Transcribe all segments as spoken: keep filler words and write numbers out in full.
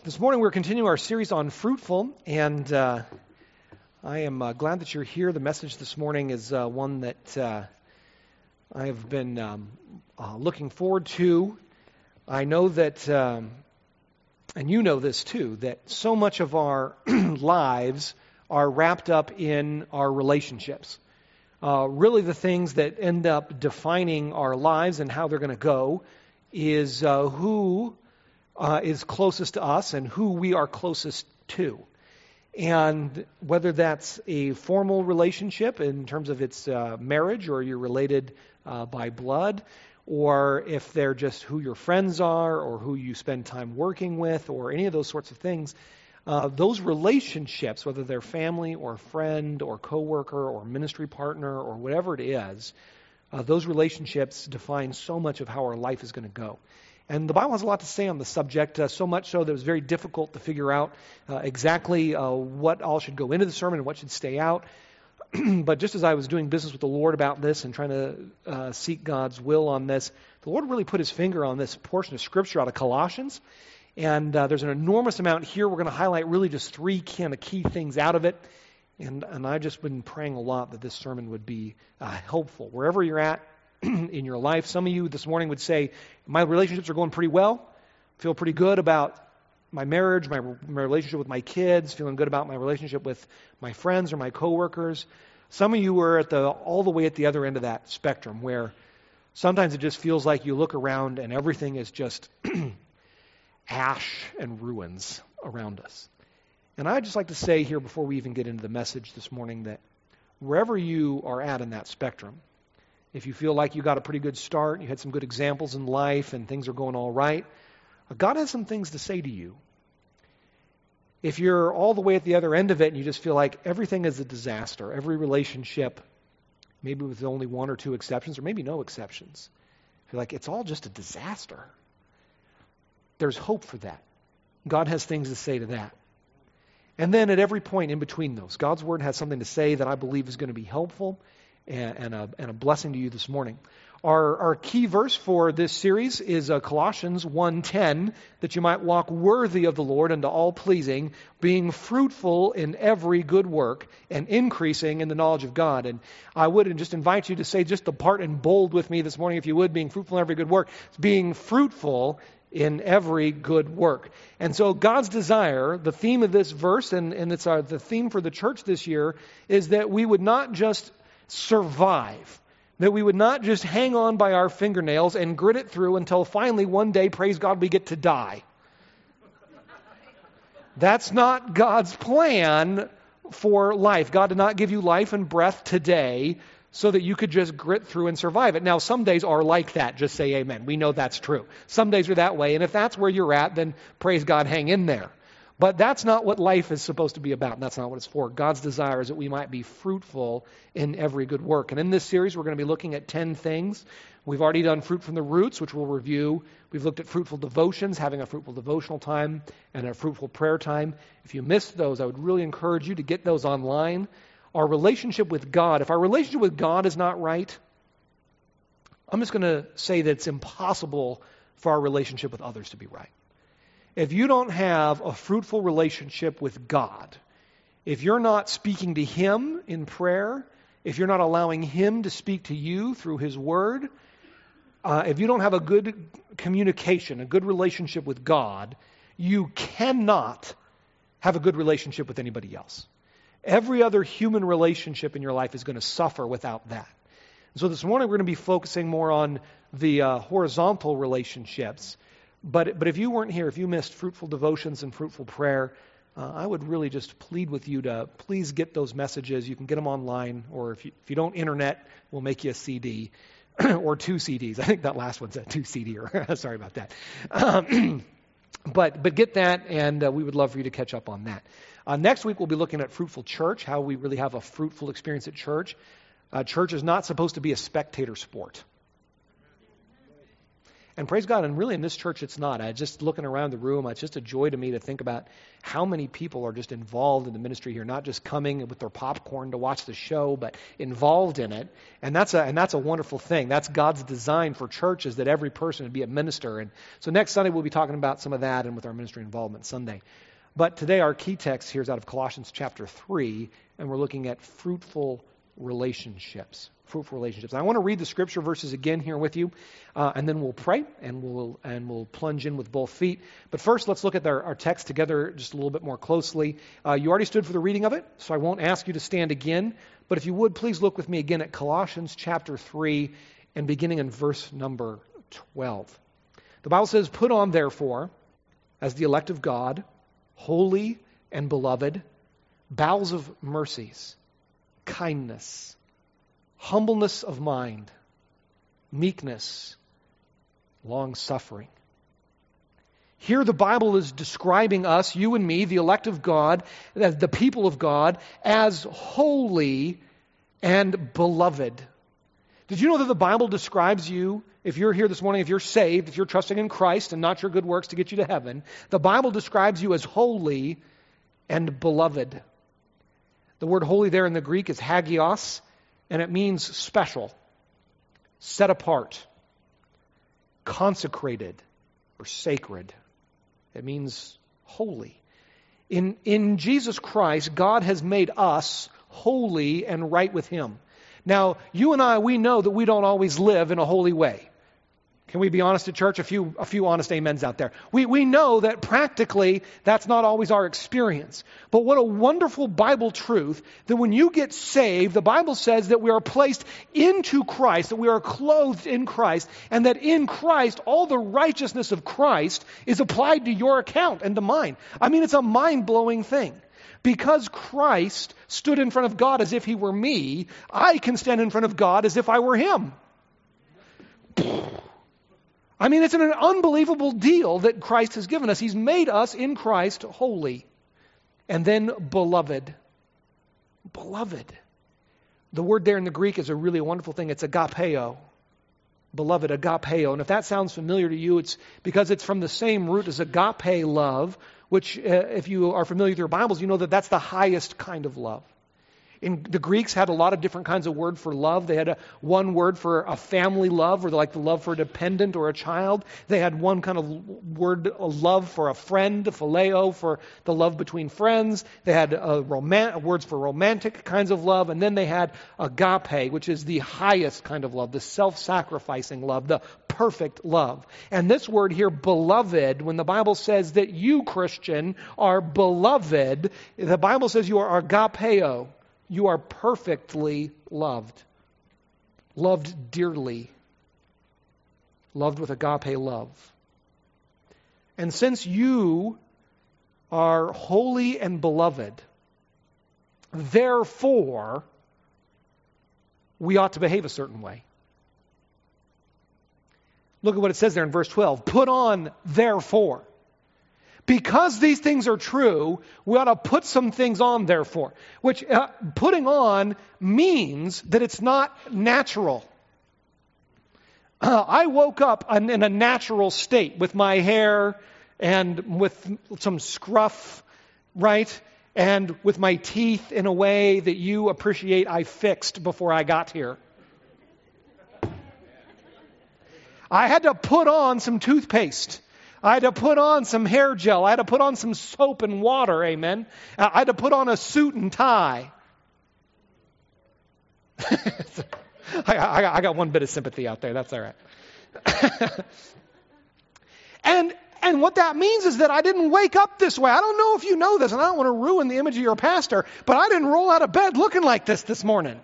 This morning we're continuing our series on fruitful, and uh, I am uh, glad that you're here. The message this morning is uh, one that uh, I have been um, uh, looking forward to. I know that, um, and you know this too, that so much of our lives are wrapped up in our relationships. Uh, really the things that end up defining our lives and how they're going to go is uh, who Uh, is closest to us and who we are closest to. And whether that's a formal relationship in terms of its uh, marriage, or you're related uh, by blood, or if they're just who your friends are or who you spend time working with or any of those sorts of things, uh, those relationships, whether they're family or friend or coworker or ministry partner or whatever it is, uh, those relationships define so much of how our life is going to go. And the Bible has a lot to say on the subject, uh, so much so that it was very difficult to figure out uh, exactly uh, what all should go into the sermon and what should stay out. But just as I was doing business with the Lord about this and trying to uh, seek God's will on this, the Lord really put his finger on this portion of Scripture out of Colossians. And uh, there's an enormous amount here. We're going to highlight really just three kind of key things out of it. And, and I've just been praying a lot that this sermon would be uh, helpful. Wherever you're at in your life, some of you this morning would say, my relationships are going pretty well. Feel pretty good about my marriage, my, my relationship with my kids, feeling good about my relationship with my friends or my coworkers. Some of you are at the all the way at the other end of that spectrum, where sometimes it just feels like you look around and everything is just ash and ruins around us. And I'd just like to say here before we even get into the message this morning that wherever you are at in that spectrum, if you feel like you got a pretty good start, you had some good examples in life and things are going all right, God has some things to say to you. If you're all the way at the other end of it and you just feel like everything is a disaster, every relationship, maybe with only one or two exceptions, or maybe no exceptions, feel like it's all just a disaster, there's hope for that. God has things to say to that. And then at every point in between those, God's Word has something to say that I believe is going to be helpful and, and, a, and a blessing to you this morning. Our, our key verse for this series is uh, Colossians one ten, that you might walk worthy of the Lord unto all pleasing, being fruitful in every good work and increasing in the knowledge of God. And I would just invite you to say just the part in bold with me this morning, if you would, being fruitful in every good work. It's being fruitful in every good work. And so God's desire, the theme of this verse, and, and it's our, the theme for the church this year, is that we would not just survive, that we would not just hang on by our fingernails and grit it through until finally one day, praise God, we get to die. That's not God's plan for life. God did not give you life and breath today so that you could just grit through and survive it. Now, some days are like that. Just say amen. We know that's true. Some days are that way. And if that's where you're at, then praise God, hang in there. But that's not what life is supposed to be about. And that's not what it's for. God's desire is that we might be fruitful in every good work. And in this series, we're going to be looking at ten things. We've already done fruit from the roots, which we'll review. We've looked at fruitful devotions, having a fruitful devotional time and a fruitful prayer time. If you missed those, I would really encourage you to get those online. Our relationship with God, if our relationship with God is not right, I'm just going to say that it's impossible for our relationship with others to be right. If you don't have a fruitful relationship with God, if you're not speaking to Him in prayer, if you're not allowing Him to speak to you through His Word, uh, if you don't have a good communication, a good relationship with God, you cannot have a good relationship with anybody else. Every other human relationship in your life is going to suffer without that. And so this morning we're going to be focusing more on the uh, horizontal relationships. But but if you weren't here, if you missed fruitful devotions and fruitful prayer, uh, I would really just plead with you to please get those messages. You can get them online, or if you, if you don't internet, we'll make you a C D or two C Ds. I think that last one's a two C D. Or sorry about that. Um, but but get that, and uh, we would love for you to catch up on that. Uh, next week we'll be looking at fruitful church, how we really have a fruitful experience at church. Uh, church is not supposed to be a spectator sport. And praise God, and really in this church it's not. I just looking around the room, it's just a joy to me to think about how many people are just involved in the ministry here, not just coming with their popcorn to watch the show, but involved in it. And that's a and that's a wonderful thing. That's God's design for churches, that every person would be a minister. And so next Sunday we'll be talking about some of that and with our ministry involvement Sunday. But today our key text here is out of Colossians chapter three, and we're looking at fruitful relationships. Fruitful relationships. I want to read the scripture verses again here with you, uh, and then we'll pray, and we'll and we'll plunge in with both feet. But first, let's look at our, our text together just a little bit more closely. Uh, you already stood for the reading of it, so I won't ask you to stand again. But if you would, please look with me again at Colossians chapter three, and beginning in verse number twelve. The Bible says, "Put on, therefore, as the elect of God, holy and beloved, bowels of mercies, kindness, humbleness of mind, meekness, long-suffering." Here the Bible is describing us, you and me, the elect of God, the people of God, as holy and beloved. Did you know that the Bible describes you, if you're here this morning, if you're saved, if you're trusting in Christ and not your good works to get you to heaven, the Bible describes you as holy and beloved. The word holy there in the Greek is hagios, and it means special, set apart, consecrated, or sacred. It means holy. In, in Jesus Christ, God has made us holy and right with Him. Now, you and I, we know that we don't always live in a holy way. Can we be honest at church? A few, a few honest amens out there. We, we know that practically that's not always our experience. But what a wonderful Bible truth that when you get saved, the Bible says that we are placed into Christ, that we are clothed in Christ, and that in Christ, all the righteousness of Christ is applied to your account and to mine. I mean, it's a mind-blowing thing. Because Christ stood in front of God as if He were me, I can stand in front of God as if I were Him. I mean, it's an unbelievable deal that Christ has given us. He's made us in Christ holy. And then beloved. Beloved. The word there in the Greek is a really wonderful thing. It's agapeo. Beloved, agapeo. And if that sounds familiar to you, it's because it's from the same root as agape love, which uh, if you are familiar with your Bibles, you know that that's the highest kind of love. In, the Greeks had a lot of different kinds of word for love. They had a, one word for a family love, or like the love for a dependent or a child. They had one kind of word, a love for a friend, phileo, for the love between friends. They had a roman- words for romantic kinds of love. And then they had agape, which is the highest kind of love, the self-sacrificing love, the perfect love. And this word here, beloved, when the Bible says that you, Christian, are beloved, the Bible says you are agapeo. You are perfectly loved. Loved dearly. Loved with agape love. And since you are holy and beloved, therefore, we ought to behave a certain way. Look at what it says there in verse twelve. Put on, therefore. Because these things are true, we ought to put some things on, therefore. Which uh, putting on means that it's not natural. Uh, I woke up in, in a natural state with my hair and with some scruff, right? And with my teeth in a way that you appreciate I fixed before I got here. I had to put on some toothpaste. I had to put on some hair gel. I had to put on some soap and water, amen. I had to put on a suit and tie. I, I, I got one bit of sympathy out there. That's all right. and and what that means is that I didn't wake up this way. I don't know if you know this, and I don't want to ruin the image of your pastor, but I didn't roll out of bed looking like this this morning.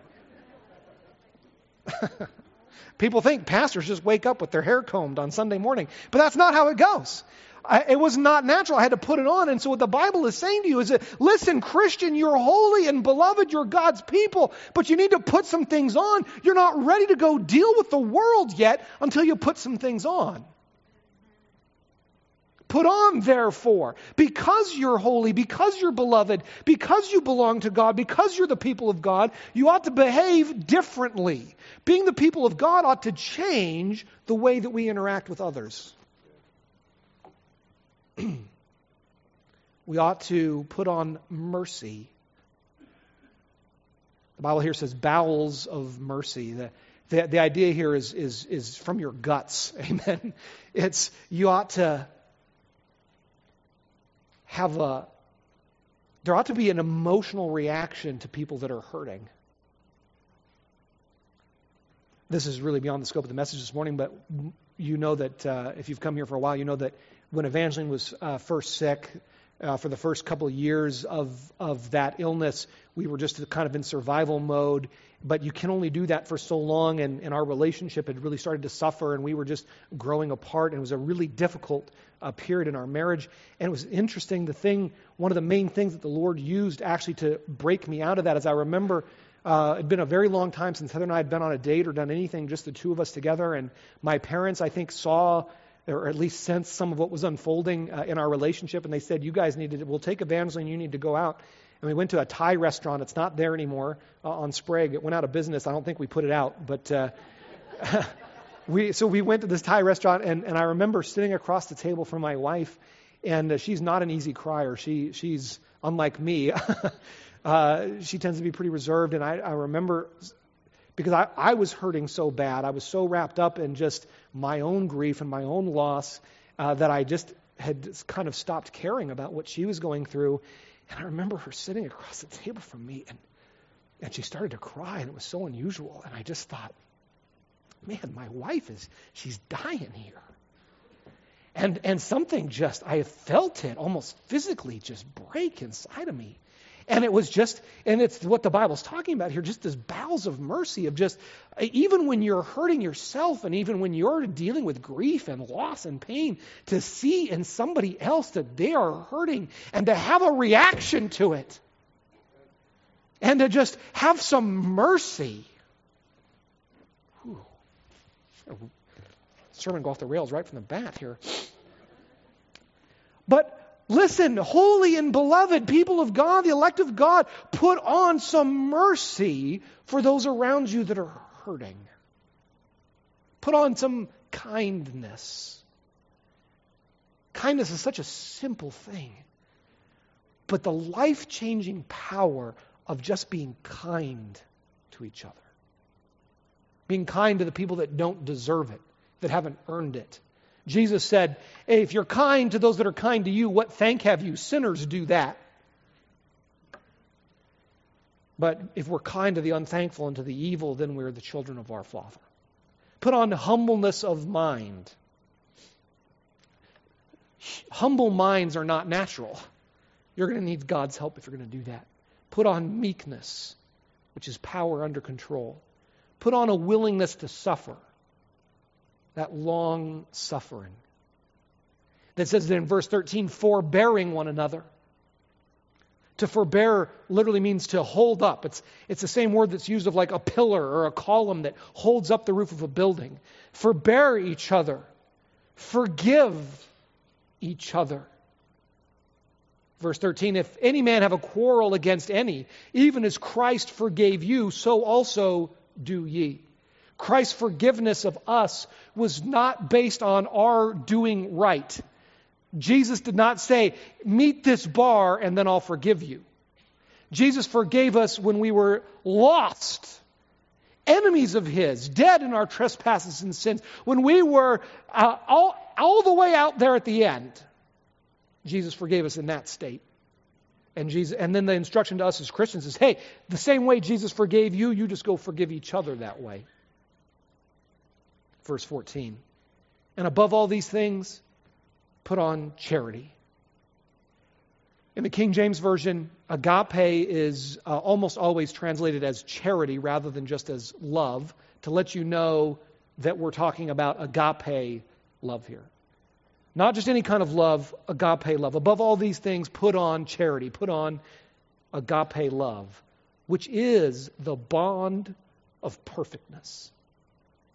People think pastors just wake up with their hair combed on Sunday morning. But that's not how it goes. I, it was not natural. I had to put it on. And so what the Bible is saying to you is that, listen, Christian, you're holy and beloved. You're God's people. But you need to put some things on. You're not ready to go deal with the world yet until you put some things on. Put on, therefore, because you're holy, because you're beloved, because you belong to God, because you're the people of God, you ought to behave differently. Being the people of God ought to change the way that we interact with others. We ought to put on mercy. The Bible here says bowels of mercy. The, the, the idea here is, is, is from your guts. Amen. It's, you ought to have a, there ought to be an emotional reaction to people that are hurting. This is really beyond the scope of the message this morning, but you know that uh, if you've come here for a while, you know that when Evangeline was uh, first sick, uh, for the first couple of years of, of that illness, we were just kind of in survival mode. But you can only do that for so long, and, and our relationship had really started to suffer, and we were just growing apart, and it was a really difficult uh, period in our marriage. And it was interesting, the thing, one of the main things that the Lord used actually to break me out of that is I remember uh, it had been a very long time since Heather and I had been on a date or done anything, just the two of us together, and my parents, I think, saw or at least sensed some of what was unfolding uh, in our relationship, and they said, you guys need to, we'll take Evangeline, you need to go out. And we went to a Thai restaurant. It's not there anymore uh, on Sprague. It went out of business. I don't think we put it out. But uh, we so we went to this Thai restaurant, and, and I remember sitting across the table from my wife, and uh, she's not an easy crier. She She's unlike me. uh, she tends to be pretty reserved. And I, I remember, because I, I was hurting so bad. I was so wrapped up in just my own grief and my own loss uh, that I just had kind of stopped caring about what she was going through. And I remember her sitting across the table from me, and, and she started to cry, and it was so unusual. And I just thought, man, my wife is, she's dying here. And and something just, I felt it almost physically just break inside of me. And it was just, and it's what the Bible's talking about here, just this bowels of mercy of just, even when you're hurting yourself and even when you're dealing with grief and loss and pain, to see in somebody else that they are hurting and to have a reaction to it. And to just have some mercy. Whew. Sermon go off the rails right from the bat here. But listen, holy and beloved people of God, the elect of God, put on some mercy for those around you that are hurting. Put on some kindness. Kindness is such a simple thing, but the life-changing power of just being kind to each other. Being kind to the people that don't deserve it, that haven't earned it. Jesus said, hey, if you're kind to those that are kind to you, what thank have you? Sinners do that. But if we're kind to the unthankful and to the evil, then we're the children of our Father. Put on humbleness of mind. Humble minds are not natural. You're going to need God's help if you're going to do that. Put on meekness, which is power under control. Put on a willingness to suffer. That long suffering. That says that in verse thirteen, forbearing one another. To forbear literally means to hold up. It's, it's the same word that's used of like a pillar or a column that holds up the roof of a building. Forbear each other. Forgive each other. Verse thirteen, if any man have a quarrel against any, even as Christ forgave you, so also do ye. Christ's forgiveness of us was not based on our doing right. Jesus did not say, meet this bar and then I'll forgive you. Jesus forgave us when we were lost, enemies of His, dead in our trespasses and sins. When we were uh, all, all the way out there at the end, Jesus forgave us in that state. And Jesus, and then the instruction to us as Christians is, hey, the same way Jesus forgave you, you just go forgive each other that way. Verse fourteen. And above all these things, put on charity. In the King James Version, agape is uh, almost always translated as charity rather than just as love, to let you know that we're talking about agape love here. Not just any kind of love, agape love. Above all these things, put on charity, put on agape love, which is the bond of perfectness.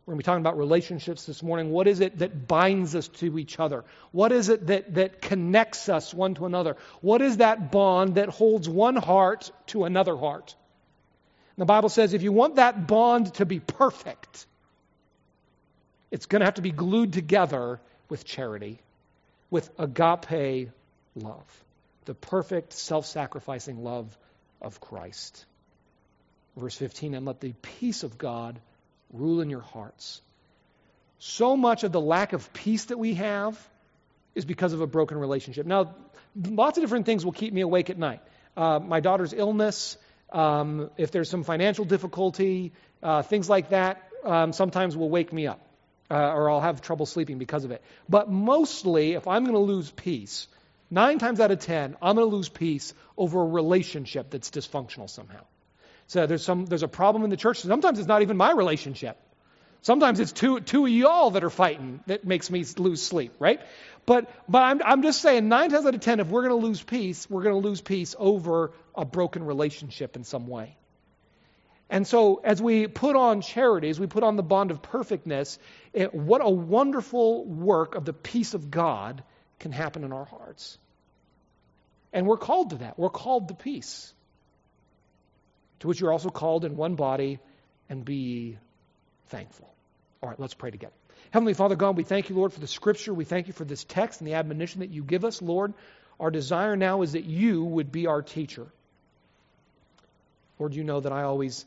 We're going to be talking about relationships this morning. What is it that binds us to each other? What is it that, that connects us one to another? What is that bond that holds one heart to another heart? The Bible says if you want that bond to be perfect, it's going to have to be glued together with charity, with agape love, the perfect self-sacrificing love of Christ. Verse fifteen, and let the peace of God rule in your hearts. So much of the lack of peace that we have is because of a broken relationship. Now, lots of different things will keep me awake at night. Uh, my daughter's illness, um, if there's some financial difficulty, uh, things like that, um, sometimes will wake me up, uh, or I'll have trouble sleeping because of it. But mostly, if I'm going to lose peace, nine times out of ten, I'm going to lose peace over a relationship that's dysfunctional somehow. So there's some there's a problem in the church. Sometimes it's not even my relationship. Sometimes it's two two of y'all that are fighting that makes me lose sleep, right? But but I'm I'm just saying nine times out of ten, if we're going to lose peace, we're going to lose peace over a broken relationship in some way. And so as we put on charity, as we put on the bond of perfectness, it, what a wonderful work of the peace of God can happen in our hearts. And we're called to that. We're called to peace, to which you're also called in one body, and be thankful. All right, let's pray together. Heavenly Father God, we thank you, Lord, for the Scripture. We thank you for this text and the admonition that you give us, Lord. Our desire now is that you would be our teacher. Lord, you know that I always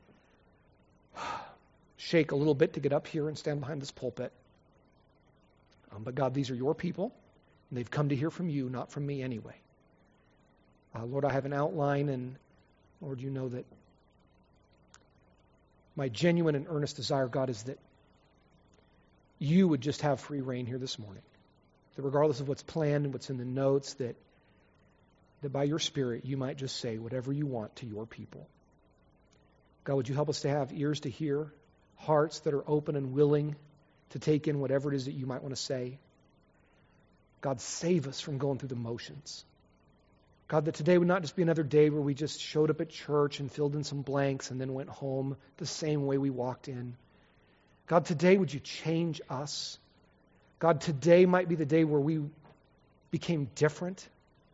shake a little bit to get up here and stand behind this pulpit. Um, but God, these are your people, and they've come to hear from you, not from me anyway. Uh, Lord, I have an outline, and Lord, you know that my genuine and earnest desire, God, is that you would just have free reign here this morning. That regardless of what's planned and what's in the notes, that, that by your Spirit you might just say whatever you want to your people. God, would you help us to have ears to hear, hearts that are open and willing to take in whatever it is that you might want to say. God, save us from going through the motions. God, that today would not just be another day where we just showed up at church and filled in some blanks and then went home the same way we walked in. God, today would you change us? God, today might be the day where we became different.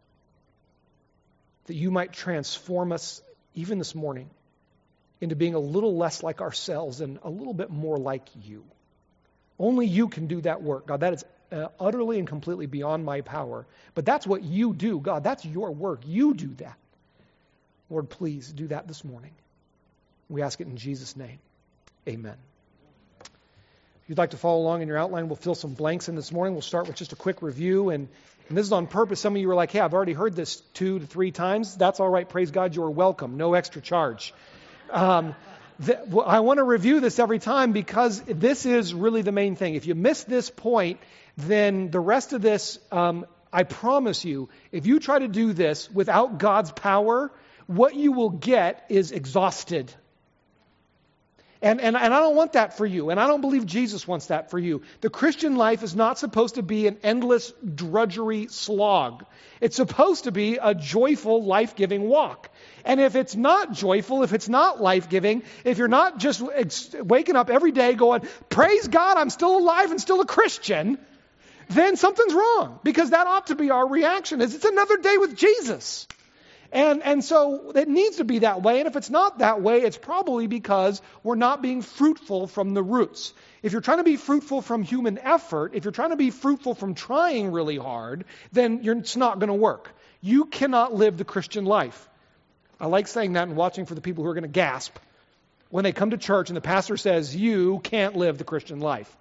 That you might transform us, even this morning, into being a little less like ourselves and a little bit more like you. Only you can do that work. God, that is uh, utterly and completely beyond my power. But that's what you do, God. That's your work. You do that. Lord, please do that this morning. We ask it in Jesus' name. Amen. If you'd like to follow along in your outline, we'll fill some blanks in this morning. We'll start with just a quick review. And, and this is on purpose. Some of you were like, hey, I've already heard this two to three times. That's all right. Praise God. You're welcome. No extra charge. Um, the, well, I want to review this every time because this is really the main thing. If you miss this point, then the rest of this, um, I promise you, if you try to do this without God's power, what you will get is exhausted. And, and, and I don't want that for you. And I don't believe Jesus wants that for you. The Christian life is not supposed to be an endless drudgery slog. It's supposed to be a joyful, life-giving walk. And if it's not joyful, if it's not life-giving, if you're not just ex- waking up every day going, praise God, I'm still alive and still a Christian, then something's wrong. Because that ought to be our reaction, is it's another day with Jesus. And and so it needs to be that way. And if it's not that way, it's probably because we're not being fruitful from the roots. If you're trying to be fruitful from human effort, if you're trying to be fruitful from trying really hard, then you're, it's not going to work. You cannot live the Christian life. I like saying that and watching for the people who are going to gasp when they come to church and the pastor says, you can't live the Christian life.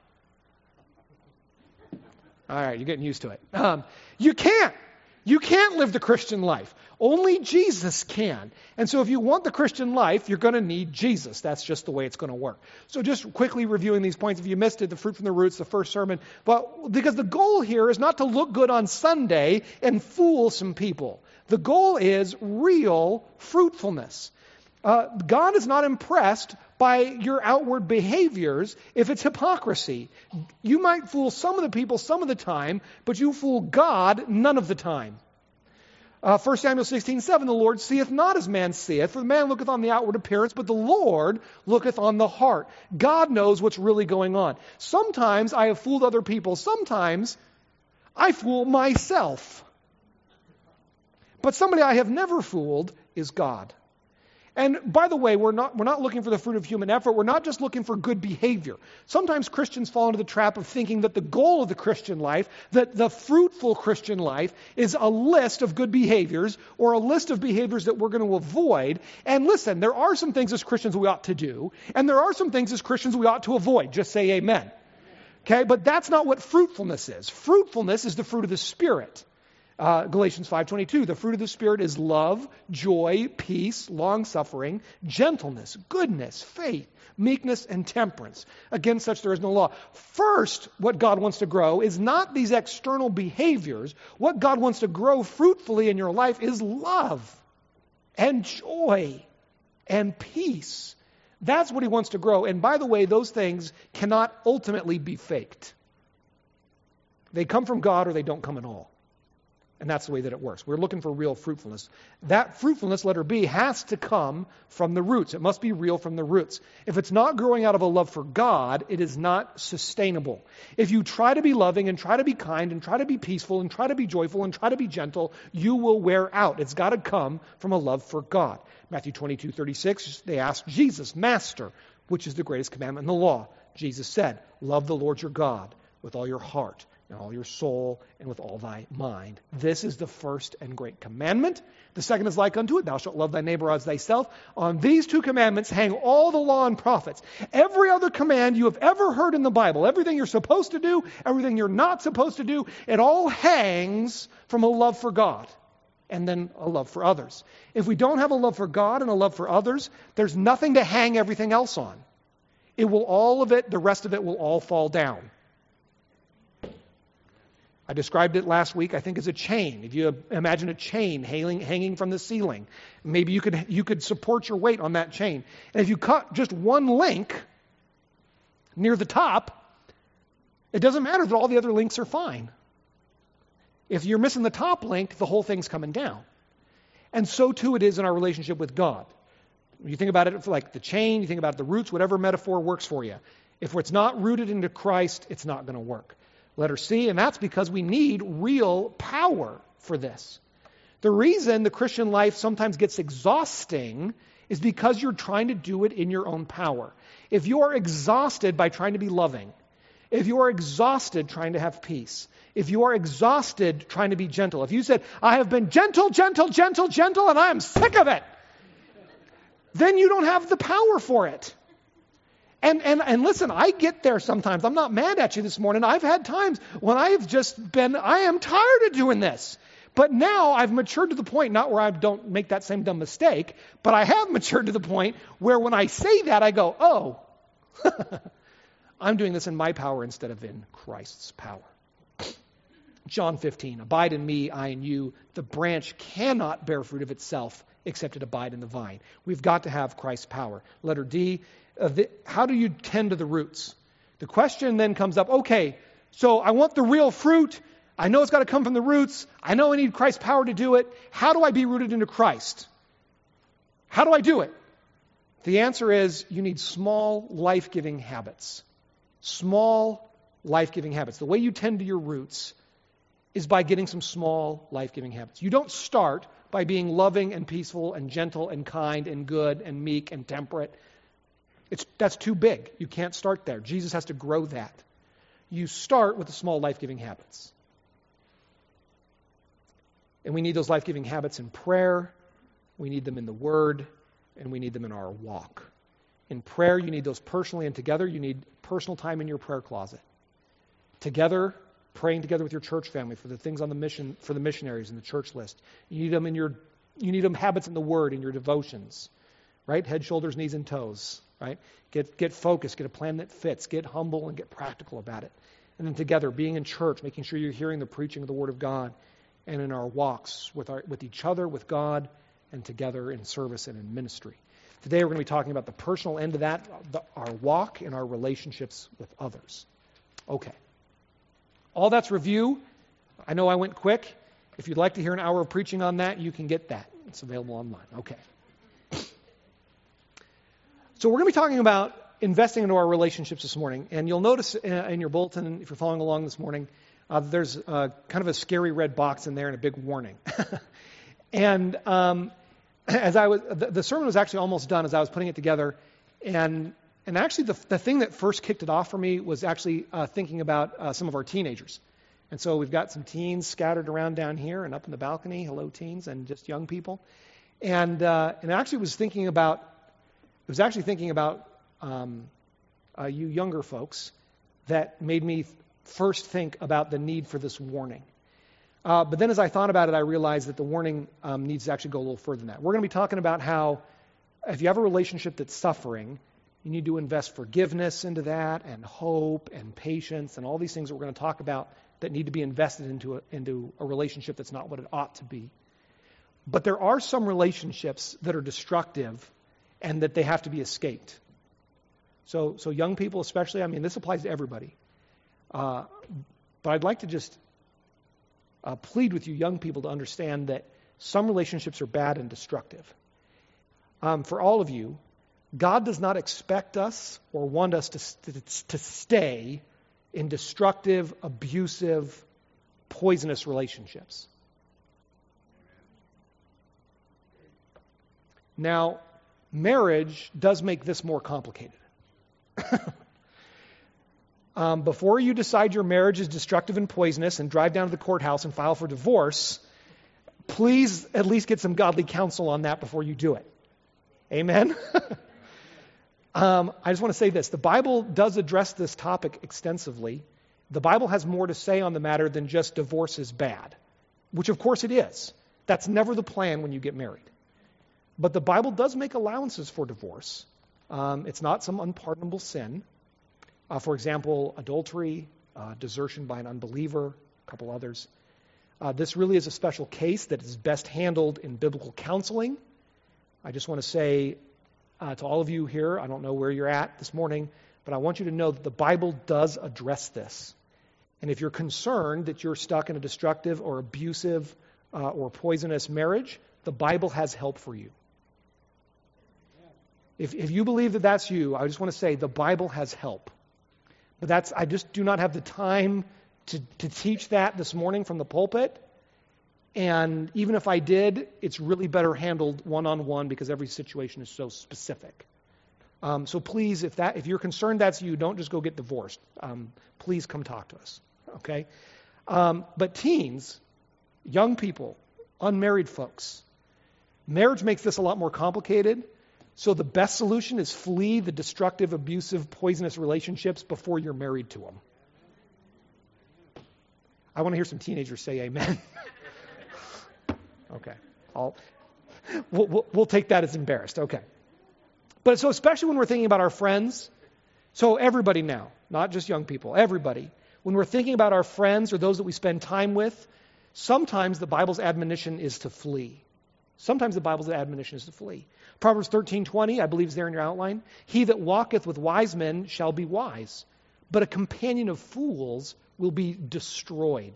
All right, you're getting used to it. Um, you can't. You can't live the Christian life. Only Jesus can. And so if you want the Christian life, you're going to need Jesus. That's just the way it's going to work. So just quickly reviewing these points. If you missed it, the fruit from the roots, the first sermon. But because the goal here is not to look good on Sunday and fool some people. The goal is real fruitfulness. Uh, God is not impressed by your outward behaviors if it's hypocrisy. You might fool some of the people some of the time, but you fool God none of the time. Uh, First Samuel sixteen seven, the Lord seeth not as man seeth, for the man looketh on the outward appearance, but the Lord looketh on the heart. God knows what's really going on. Sometimes I have fooled other people. Sometimes I fool myself. But somebody I have never fooled is God. And by the way, we're not, we're not looking for the fruit of human effort. We're not just looking for good behavior. Sometimes Christians fall into the trap of thinking that the goal of the Christian life, that the fruitful Christian life, is a list of good behaviors or a list of behaviors that we're going to avoid. And listen, there are some things as Christians we ought to do, and there are some things as Christians we ought to avoid. Just say amen. Okay, but that's not what fruitfulness is. Fruitfulness is the fruit of the Spirit. Uh, Galatians five twenty-two, the fruit of the Spirit is love, joy, peace, long-suffering, gentleness, goodness, faith, meekness, and temperance. Against such there is no law. First, what God wants to grow is not these external behaviors. What God wants to grow fruitfully in your life is love and joy and peace. That's what He wants to grow. And by the way, those things cannot ultimately be faked. They come from God or they don't come at all. And that's the way that it works. We're looking for real fruitfulness. That fruitfulness, letter B, has to come from the roots. It must be real from the roots. If it's not growing out of a love for God, it is not sustainable. If you try to be loving and try to be kind and try to be peaceful and try to be joyful and try to be gentle, you will wear out. It's got to come from a love for God. Matthew twenty-two thirty-six, they asked Jesus, Master, which is the greatest commandment in the law? Jesus said, love the Lord your God with all your heart, and all your soul, and with all thy mind. This is the first and great commandment. The second is like unto it, thou shalt love thy neighbor as thyself. On these two commandments hang all the law and prophets. Every other command you have ever heard in the Bible, everything you're supposed to do, everything you're not supposed to do, it all hangs from a love for God and then a love for others. If we don't have a love for God and a love for others, there's nothing to hang everything else on. It will all of it, the rest of it will all fall down. I described it last week, I think, as a chain. If you imagine a chain hanging, hanging from the ceiling, maybe you could you could support your weight on that chain. And if you cut just one link near the top, it doesn't matter that all the other links are fine. If you're missing the top link, the whole thing's coming down. And so too it is in our relationship with God. You think about it like the chain, you think about the roots, whatever metaphor works for you. If it's not rooted into Christ, it's not going to work. Letter C, and that's because we need real power for this. The reason the Christian life sometimes gets exhausting is because you're trying to do it in your own power. If you are exhausted by trying to be loving, if you are exhausted trying to have peace, if you are exhausted trying to be gentle, if you said, I have been gentle, gentle, gentle, gentle, and I am sick of it, then you don't have the power for it. And, and and listen, I get there sometimes. I'm not mad at you this morning. I've had times when I've just been, I am tired of doing this. But now I've matured to the point, not where I don't make that same dumb mistake, but I have matured to the point where when I say that, I go, oh, I'm doing this in my power instead of in Christ's power. John fifteen, abide in me, I in you. The branch cannot bear fruit of itself except it abide in the vine. We've got to have Christ's power. Letter D, uh, the, how do you tend to the roots? The question then comes up, okay, so I want the real fruit. I know it's got to come from the roots. I know I need Christ's power to do it. How do I be rooted into Christ? How do I do it? The answer is you need small, life-giving habits. Small, life-giving habits. The way you tend to your roots is by getting some small, life-giving habits. You don't start by being loving and peaceful and gentle and kind and good and meek and temperate. It's, that's too big. You can't start there. Jesus has to grow that. You start with the small, life-giving habits. And we need those life-giving habits in prayer. We need them in the Word. And we need them in our walk. In prayer, you need those personally, and together, you need personal time in your prayer closet. Together, praying together with your church family for the things on the mission, for the missionaries in the church list. You need them in your, you need them habits in the Word, in your devotions, right? Head, shoulders, knees, and toes, right? Get get focused, get a plan that fits, get humble, and get practical about it. And then together, being in church, making sure you're hearing the preaching of the Word of God, and in our walks with our with each other, with God, and together in service and in ministry. Today, we're going to be talking about the personal end of that, the, our walk and our relationships with others. Okay. All that's review. I know I went quick, If you'd like to hear an hour of preaching on that, you can get that. It's available online. Okay. So we're going to be talking about investing into our relationships this morning. And you'll notice in your bulletin, if you're following along this morning, uh, there's uh, kind of a scary red box in there and a big warning. and um, as I was, the, the sermon was actually almost done as I was putting it together. And and actually the, the thing that first kicked it off for me was actually uh, thinking about uh, some of our teenagers. And so we've got some teens scattered around down here and up in the balcony. Hello, teens, and just young people. And uh, and I actually was thinking about, I was actually thinking about um, uh, you younger folks that made me first think about the need for this warning. Uh, but then as I thought about it, I realized that the warning um, needs to actually go a little further than that. We're going to be talking about how if you have a relationship that's suffering, you need to invest forgiveness into that and hope and patience and all these things that we're going to talk about that need to be invested into a, into a relationship that's not what it ought to be. But there are some relationships that are destructive and that they have to be escaped. So, so young people especially, I mean, this applies to everybody. Uh, but I'd like to just uh, plead with you young people to understand that some relationships are bad and destructive. Um, for all of you, God does not expect us or want us to, to, to stay in destructive, abusive, poisonous relationships. Now, marriage does make this more complicated. um, before you decide your marriage is destructive and poisonous and drive down to the courthouse and file for divorce, please at least get some godly counsel on that before you do it. Amen? um, I just want to say this. The Bible does address this topic extensively. The Bible has more to say on the matter than just divorce is bad, which of course it is. That's never the plan when you get married. But the Bible does make allowances for divorce. Um, it's not some unpardonable sin. Uh, for example, adultery, uh, desertion by an unbeliever, a couple others. Uh, this really is a special case that is best handled in biblical counseling. I just want to say uh, to all of you here, I don't know where you're at this morning, but I want you to know that the Bible does address this. And if you're concerned that you're stuck in a destructive or abusive uh, or poisonous marriage, the Bible has help for you. If, if you believe that that's you, I just want to say the Bible has help. But that's I just do not have the time to, to teach that this morning from the pulpit. And even if I did, it's really better handled one-on-one because every situation is so specific. Um, so please, if that if you're concerned that's you, don't just go get divorced. Um, please come talk to us. Okay? Um, but teens, young people, unmarried folks, marriage makes this a lot more complicated. So the best solution is flee the destructive, abusive, poisonous relationships before you're married to them. I want to hear some teenagers say amen. Okay. I'll, we'll, we'll, we'll take that as embarrassed. Okay. But so especially when we're thinking about our friends, so everybody now, not just young people, everybody, when we're thinking about our friends or those that we spend time with, sometimes the Bible's admonition is to flee. Sometimes the Bible's admonition is to flee. Proverbs thirteen twenty, I believe is there in your outline. He that walketh with wise men shall be wise, but a companion of fools will be destroyed.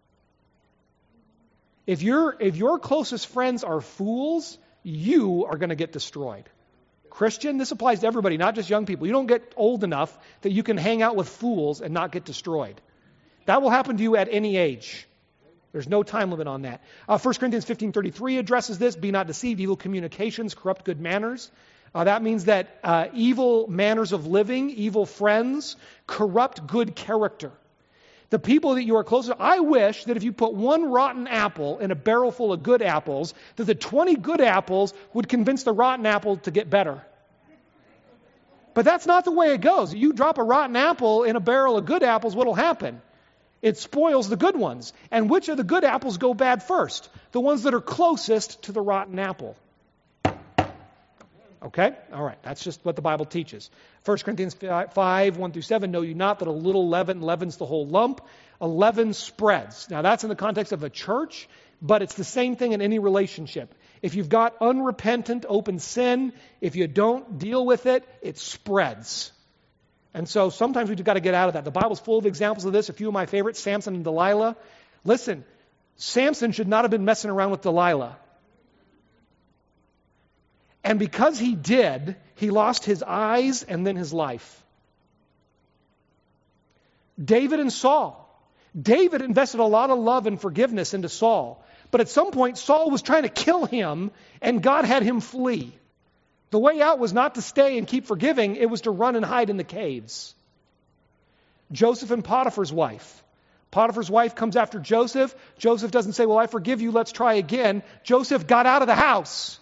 If your if your closest friends are fools, you are going to get destroyed. Christian, this applies to everybody, not just young people. You don't get old enough that you can hang out with fools and not get destroyed. That will happen to you at any age. There's no time limit on that. Uh, First Corinthians fifteen thirty-three addresses this. Be not deceived. Evil communications corrupt good manners. Uh, that means that uh, evil manners of living, evil friends, corrupt good character. The people that you are close to, I wish that if you put one rotten apple in a barrel full of good apples, that the twenty good apples would convince the rotten apple to get better. But that's not the way it goes. You drop a rotten apple in a barrel of good apples, what will happen? It spoils the good ones. And which of the good apples go bad first? The ones that are closest to the rotten apple. Okay? All right. That's just what the Bible teaches. First Corinthians five, one through seven, know you not that a little leaven leavens the whole lump. A leaven spreads. Now that's in the context of a church, but it's the same thing in any relationship. If you've got unrepentant open sin, if you don't deal with it, it spreads. And so sometimes we've got to get out of that. The Bible's full of examples of this. A few of my favorites, Samson and Delilah. Listen, Samson should not have been messing around with Delilah. And because he did, he lost his eyes and then his life. David and Saul. David invested a lot of love and forgiveness into Saul. But at some point, Saul was trying to kill him, and God had him flee. The way out was not to stay and keep forgiving. It was to run and hide in the caves. Joseph and Potiphar's wife. Potiphar's wife comes after Joseph. Joseph doesn't say, well, I forgive you, let's try again. Joseph got out of the house.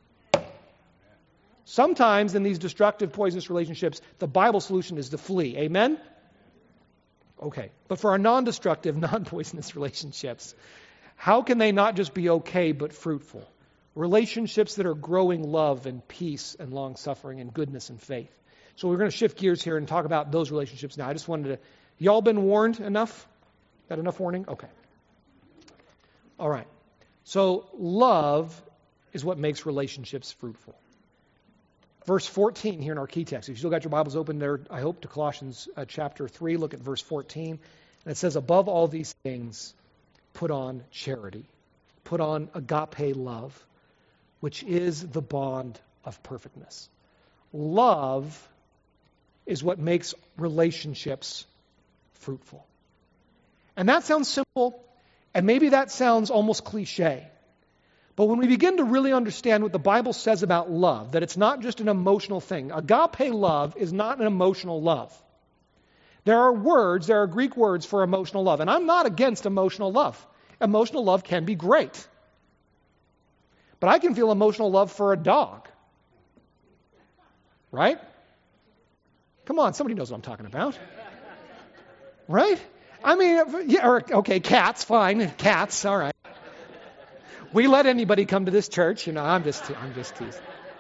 Sometimes in these destructive, poisonous relationships, the Bible solution is to flee. Amen? Okay. But for our non-destructive, non-poisonous relationships, how can they not just be okay but fruitful? Relationships that are growing love and peace and long-suffering and goodness and faith. So we're going to shift gears here and talk about those relationships now. I just wanted to... Y'all been warned enough? Got enough warning? Okay. All right. So love is what makes relationships fruitful. Verse fourteen here in our key text. If you still got your Bibles open there, I hope, to Colossians uh, chapter three, look at verse fourteen. And it says, above all these things, put on charity. Put on agape love, which is the bond of perfectness. Love is what makes relationships fruitful. And that sounds simple, and maybe that sounds almost cliche. But when we begin to really understand what the Bible says about love, that it's not just an emotional thing. Agape love is not an emotional love. There are words, there are Greek words for emotional love. And I'm not against emotional love. Emotional love can be great. But I can feel emotional love for a dog. Right? Come on, somebody knows what I'm talking about. Right? I mean, yeah, or, okay, cats, fine. Cats, all right. We let anybody come to this church. You know, I'm just, I'm just teasing.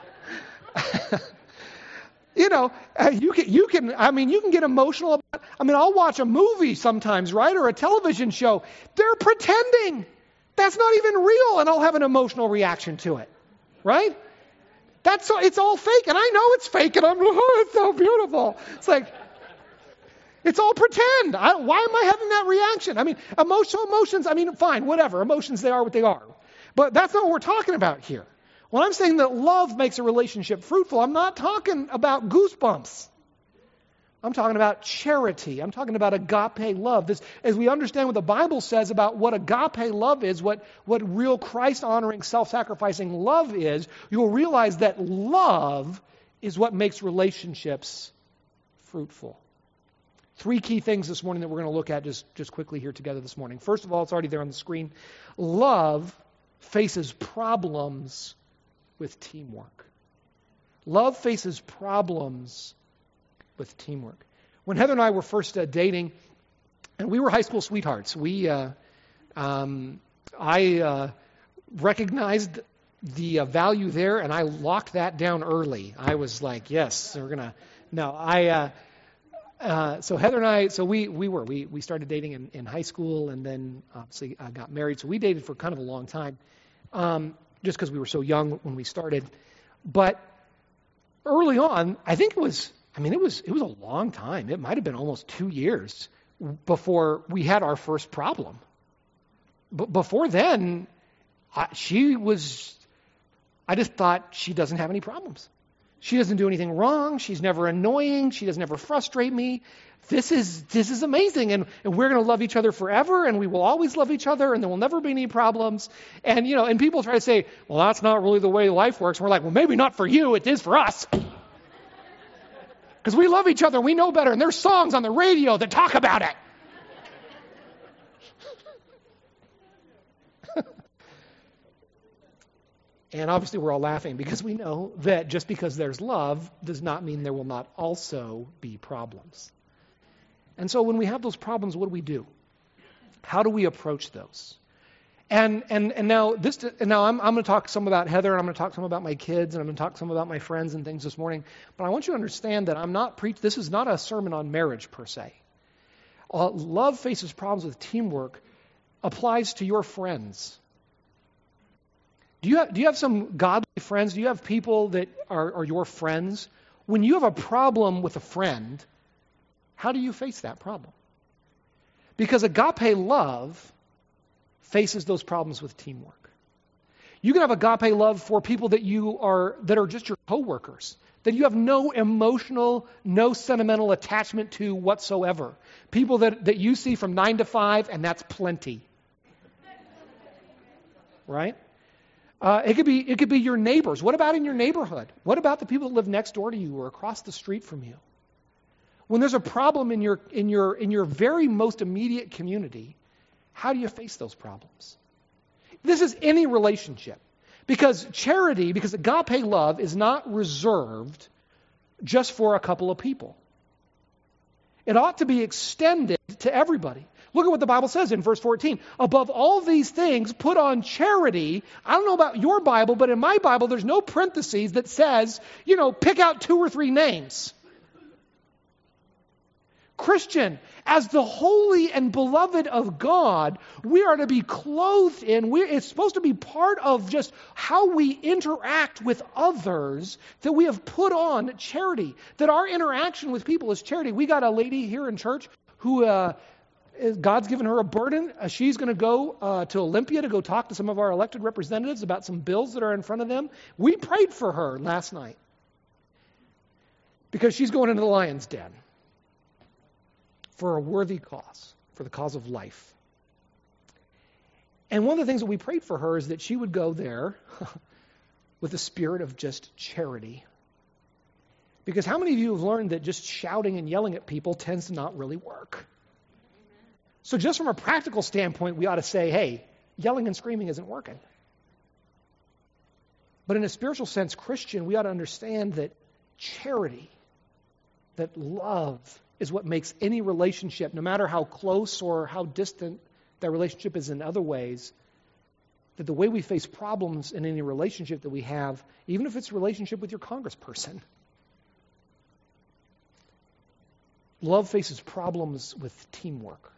you know, uh, you can, you can, I mean, you can get emotional about, I mean, I'll watch a movie sometimes, right? Or a television show. They're pretending. That's not even real. And I'll have an emotional reaction to it. Right? That's so, it's all fake. And I know it's fake. And I'm, oh, it's so beautiful. It's like, it's all pretend. I, why am I having that reaction? I mean, emotional emotions, I mean, fine, whatever. Emotions, they are what they are. But that's not what we're talking about here. When I'm saying that love makes a relationship fruitful, I'm not talking about goosebumps. I'm talking about charity. I'm talking about agape love. This, as we understand what the Bible says about what agape love is, what, what real Christ-honoring, self-sacrificing love is, you'll realize that love is what makes relationships fruitful. Three key things this morning that we're going to look at just, just quickly here together this morning. First of all, it's already there on the screen. Love faces problems with teamwork. Love faces problems with teamwork. When Heather and I were first uh, dating, and we were high school sweethearts, we, uh, um, I uh, recognized the uh, value there, and I locked that down early. I was like, yes, we're going to, no, I, uh, Uh, so Heather and I, so we we were, we we started dating in, in high school and then obviously uh, got married. So we dated for kind of a long time, um, just because we were so young when we started. But early on, I think it was, I mean, it was it was a long time. It might have been almost two years before we had our first problem. But before then, I, she was, I just thought she doesn't have any problems. She doesn't do anything wrong. She's never annoying. She doesn't ever frustrate me. This is this is amazing. And, and we're going to love each other forever, and we will always love each other, and there will never be any problems. And, you know, and people try to say, well, that's not really the way life works. And we're like, well, maybe not for you. It is for us. Because we love each other. We know better. And there's songs on the radio that talk about it. And obviously we're all laughing because we know that just because there's love does not mean there will not also be problems. And so when we have those problems, what do we do? How do we approach those? And and and now this and now I'm I'm going to talk some about Heather, and I'm going to talk some about my kids, and I'm going to talk some about my friends and things this morning. But I want you to understand that I'm not preach. This is not a sermon on marriage per se. Uh, love faces problems with teamwork applies to your friends. Do you have, do you have some godly friends? Do you have people that are, are your friends? When you have a problem with a friend, how do you face that problem? Because agape love faces those problems with teamwork. You can have agape love for people that you are that are just your coworkers, that you have no emotional, no sentimental attachment to whatsoever. People that, that you see from nine to five, and that's plenty. Right? Uh, it could be it could be your neighbors. What about in your neighborhood? What about the people that live next door to you or across the street from you? When there's a problem in your in your in your very most immediate community, how do you face those problems? This is any relationship. Because charity, because agape love is not reserved just for a couple of people. It ought to be extended to everybody. Look at what the Bible says in verse fourteen. Above all these things, put on charity. I don't know about your Bible, but in my Bible, there's no parentheses that says, you know, pick out two or three names. Christian, as the holy and beloved of God, we are to be clothed in, we, it's supposed to be part of just how we interact with others, that we have put on charity, that our interaction with people is charity. We got a lady here in church who, uh, God's given her a burden. Uh, she's going to go uh, to Olympia to go talk to some of our elected representatives about some bills that are in front of them. We prayed for her last night because she's going into the lion's den for a worthy cause, for the cause of life. And one of the things that we prayed for her is that she would go there with a spirit of just charity. Because how many of you have learned that just shouting and yelling at people tends to not really work? So just from a practical standpoint, we ought to say, hey, yelling and screaming isn't working. But in a spiritual sense, Christian, we ought to understand that charity, that love, is what makes any relationship, no matter how close or how distant that relationship is in other ways, that the way we face problems in any relationship that we have, even if it's a relationship with your congressperson, love faces problems with teamwork.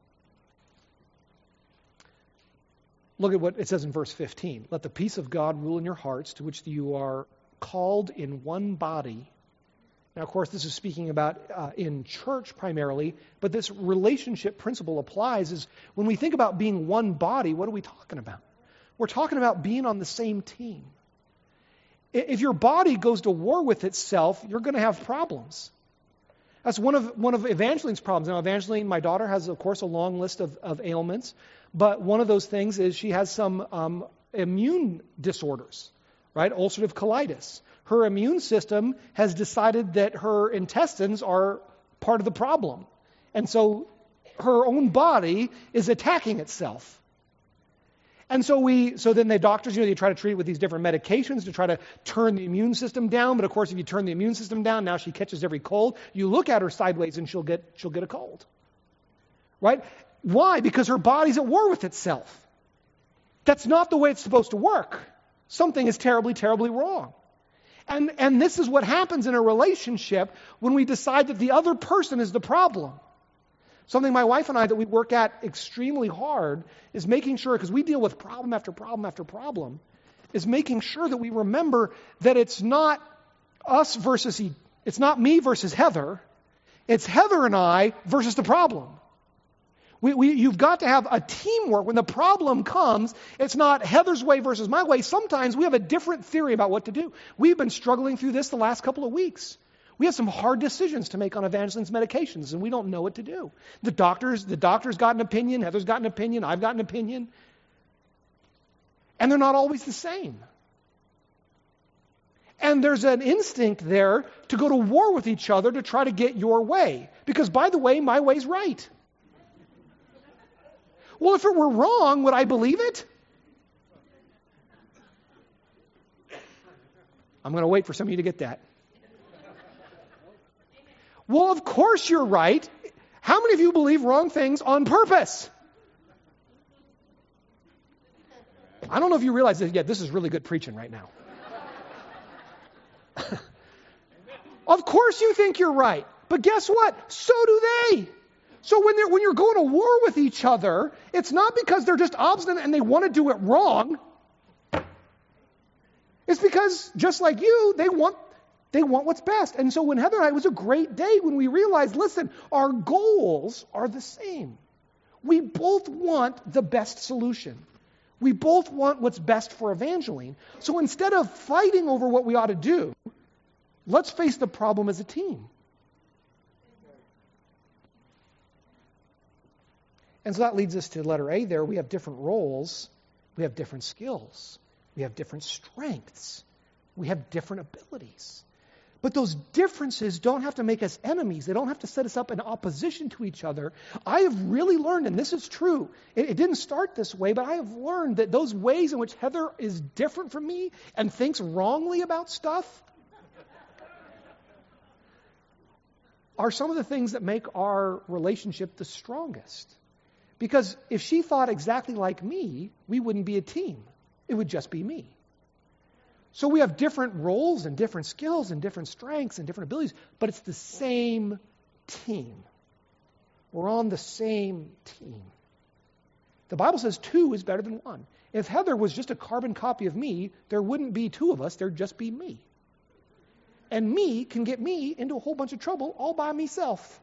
Look at what it says in verse fifteen. Let the peace of God rule in your hearts, to which you are called in one body. Now, of course, this is speaking about uh, in church primarily, but this relationship principle applies is when we think about being one body, what are we talking about? We're talking about being on the same team. If your body goes to war with itself, you're going to have problems. That's one of one of Evangeline's problems. Now, Evangeline, my daughter, has, of course, a long list of, of ailments, but one of those things is she has some um, immune disorders, right? Ulcerative colitis. Her immune system has decided that her intestines are part of the problem. And so her own body is attacking itself. And so we, so then the doctors, you know, they try to treat it with these different medications to try to turn the immune system down. But of course, if you turn the immune system down, now she catches every cold. You look at her sideways and she'll get, she'll get a cold. Right? Why? Because her body's at war with itself. That's not the way it's supposed to work. Something is terribly, terribly wrong. And, and this is what happens in a relationship when we decide that the other person is the problem. Something my wife and I that we work at extremely hard is making sure, because we deal with problem after problem after problem, is making sure that we remember that it's not us versus, it's not me versus Heather. It's Heather and I versus the problem. We, we, you've got to have a teamwork. When the problem comes, it's not Heather's way versus my way. Sometimes we have a different theory about what to do. We've been struggling through this the last couple of weeks. We have some hard decisions to make on Evangeline's medications, and we don't know what to do. The doctors, the doctor's got an opinion, Heather's got an opinion, I've got an opinion. And they're not always the same. And there's an instinct there to go to war with each other to try to get your way. Because, by the way, my way's right. Well, if it were wrong, would I believe it? I'm going to wait for some of you to get that. Well, of course you're right. How many of you believe wrong things on purpose? I don't know if you realize that yet. This is really good preaching right now. Of course you think you're right. But guess what? So do they. So when they're when you're going to war with each other, it's not because they're just obstinate and they want to do it wrong. It's because, just like you, they want they want what's best. And so when Heather and I, it was a great day when we realized, listen, our goals are the same. We both want the best solution. We both want what's best for Evangeline. So instead of fighting over what we ought to do, let's face the problem as a team. And so that leads us to letter A there. We have different roles. We have different skills. We have different strengths. We have different abilities. But those differences don't have to make us enemies. They don't have to set us up in opposition to each other. I have really learned, and this is true, it, it didn't start this way, but I have learned that those ways in which Heather is different from me and thinks wrongly about stuff are some of the things that make our relationship the strongest. Because if she thought exactly like me, we wouldn't be a team. It would just be me. So we have different roles and different skills and different strengths and different abilities, but it's the same team. We're on the same team. The Bible says two is better than one. If Heather was just a carbon copy of me, there wouldn't be two of us, there'd just be me. And me can get me into a whole bunch of trouble all by myself.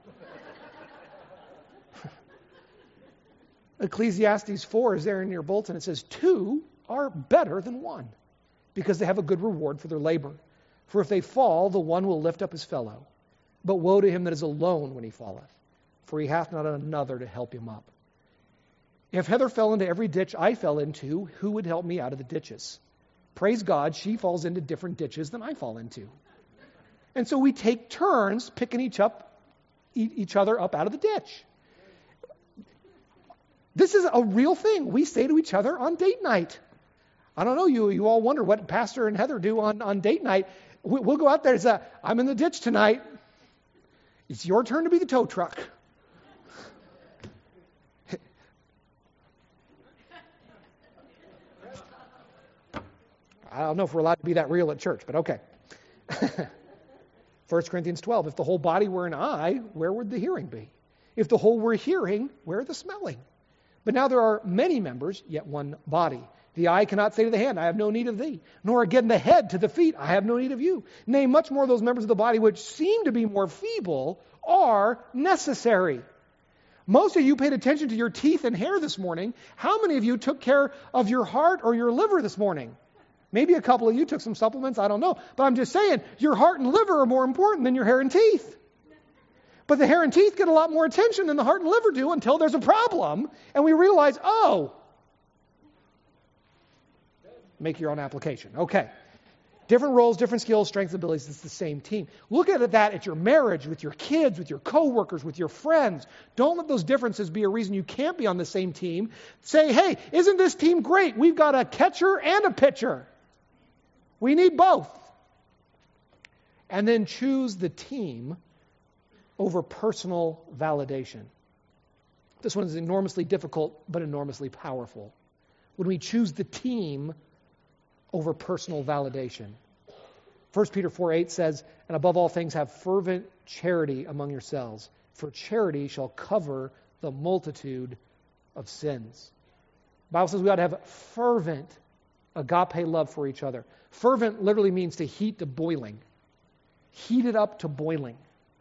Ecclesiastes four is there in your bulletin. It says, two are better than one, because they have a good reward for their labor. For if they fall, the one will lift up his fellow. But woe to him that is alone when he falleth, for he hath not another to help him up. If Heather fell into every ditch I fell into, who would help me out of the ditches? Praise God, she falls into different ditches than I fall into. And so we take turns picking each up, each other up out of the ditch. This is a real thing we say to each other on date night. I don't know, you you all wonder what Pastor and Heather do on, on date night. We, we'll go out there and say, I'm in the ditch tonight. It's your turn to be the tow truck. I don't know if we're allowed to be that real at church, but okay. First Corinthians twelve, if the whole body were an eye, where would the hearing be? If the whole were hearing, where the smelling? But now there are many members, yet one body. The eye cannot say to the hand, I have no need of thee. Nor again the head to the feet, I have no need of you. Nay, much more those members of the body which seem to be more feeble are necessary. Most of you paid attention to your teeth and hair this morning. How many of you took care of your heart or your liver this morning? Maybe a couple of you took some supplements, I don't know. But I'm just saying, your heart and liver are more important than your hair and teeth. But the hair and teeth get a lot more attention than the heart and liver do until there's a problem, and we realize, oh, make your own application. Okay. Different roles, different skills, strengths, abilities. It's the same team. Look at that at your marriage, with your kids, with your coworkers, with your friends. Don't let those differences be a reason you can't be on the same team. Say, hey, isn't this team great? We've got a catcher and a pitcher. We need both. And then choose the team over personal validation. This one is enormously difficult, but enormously powerful. When we choose the team over personal validation. First Peter four eight says, and above all things have fervent charity among yourselves, for charity shall cover the multitude of sins. The Bible says we ought to have fervent agape love for each other. Fervent literally means to heat to boiling. Heat it up to boiling.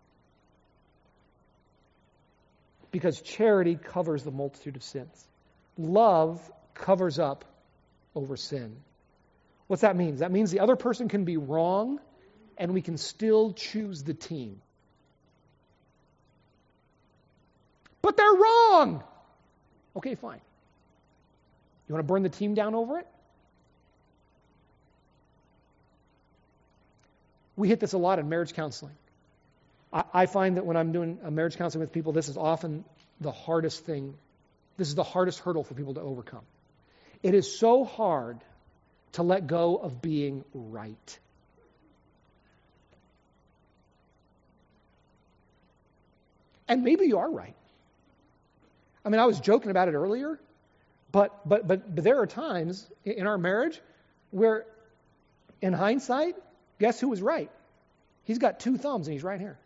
Because charity covers the multitude of sins. Love covers up over sin. What's that mean? That means the other person can be wrong and we can still choose the team. But they're wrong! Okay, fine. You want to burn the team down over it? We hit this a lot in marriage counseling. I, I find that when I'm doing a marriage counseling with people, this is often the hardest thing. This is the hardest hurdle for people to overcome. It is so hard to let go of being right. And maybe you are right. I mean, I was joking about it earlier, but but but, but there are times in our marriage where, in hindsight, guess who was right? He's got two thumbs and he's right here.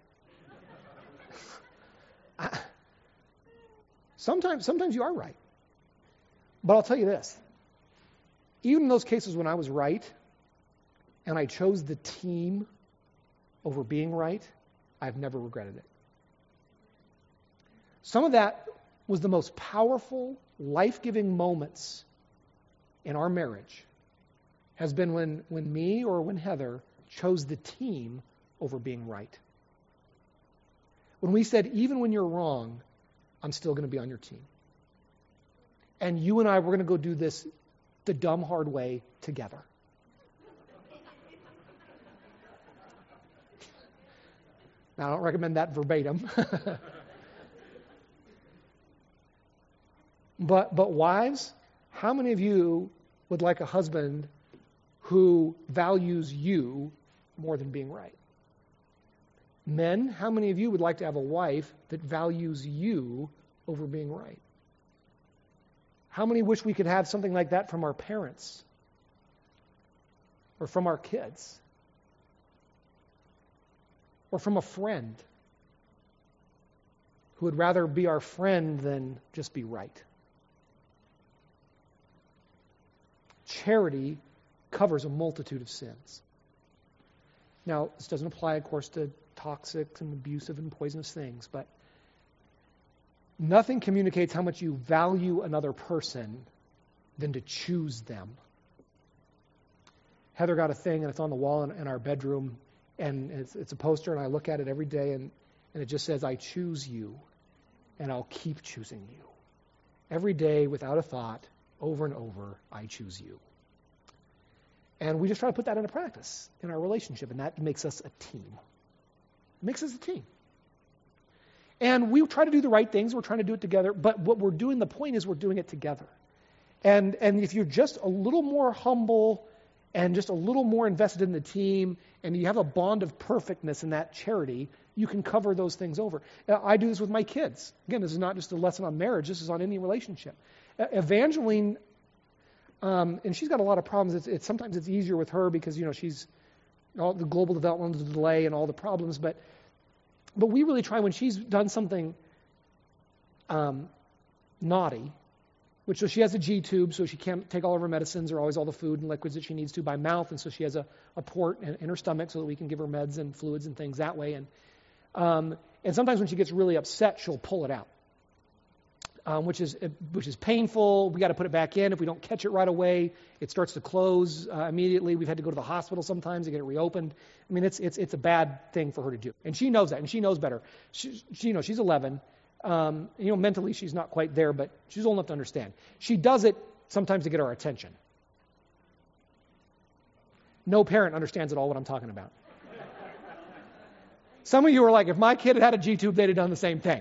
I, sometimes, sometimes you are right. But I'll tell you this. Even in those cases when I was right and I chose the team over being right, I've never regretted it. Some of that was the most powerful, life-giving moments in our marriage has been when, when me or when Heather chose the team over being right. When we said, even when you're wrong, I'm still going to be on your team. And you and I, we're going to go do this the dumb, hard way together. Now, I don't recommend that verbatim. but, but wives, how many of you would like a husband who values you more than being right? Men, how many of you would like to have a wife that values you over being right? How many wish we could have something like that from our parents or from our kids or from a friend who would rather be our friend than just be right? Charity covers a multitude of sins. Now, this doesn't apply, of course, to toxic and abusive and poisonous things, but nothing communicates how much you value another person than to choose them. Heather got a thing, and it's on the wall in, in our bedroom, and it's, it's a poster, and I look at it every day, and, and it just says, I choose you, and I'll keep choosing you. Every day, without a thought, over and over, I choose you. And we just try to put that into practice in our relationship, and that makes us a team. It makes us a team. And we try to do the right things. We're trying to do it together. But what we're doing, the point is we're doing it together. And and if you're just a little more humble and just a little more invested in the team, and you have a bond of perfectness in that charity, you can cover those things over. I do this with my kids. Again, this is not just a lesson on marriage. This is on any relationship. Evangeline, um, and she's got a lot of problems. It's, it's sometimes it's easier with her because, you know, she's all the global developmental delay and all the problems. But but we really try when she's done something um, naughty, which so she has a G-tube, so she can't take all of her medicines or always all the food and liquids that she needs to by mouth, and so she has a, a port in, in her stomach so that we can give her meds and fluids and things that way. And um, and sometimes when she gets really upset, she'll pull it out. Um, which is which is painful. We got to put it back in. If we don't catch it right away, it starts to close uh, immediately. We've had to go to the hospital sometimes to get it reopened. I mean, it's it's it's a bad thing for her to do, and she knows that, and she knows better. She, she you know she's eleven. Um, you know, mentally she's not quite there, but she's old enough to understand. She does it sometimes to get our attention. No parent understands at all what I'm talking about. Some of you are like, if my kid had had a G-tube, they'd have done the same thing.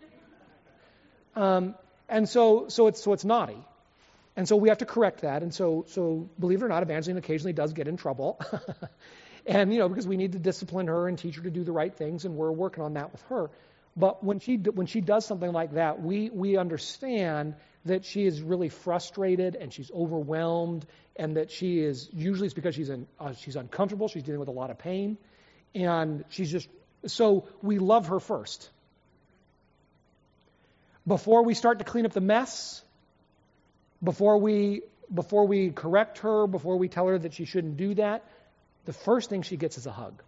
Um, and so, so it's so it's naughty, and so we have to correct that. And so, so believe it or not, Evangeline occasionally does get in trouble, and you know because we need to discipline her and teach her to do the right things, and we're working on that with her. But when she when she does something like that, we we understand that she is really frustrated and she's overwhelmed, and that she is usually it's because she's in, uh, she's uncomfortable, she's dealing with a lot of pain, and she's just so we love her first. Before we start to clean up the mess, before we before we correct her, before we tell her that she shouldn't do that, the first thing she gets is a hug.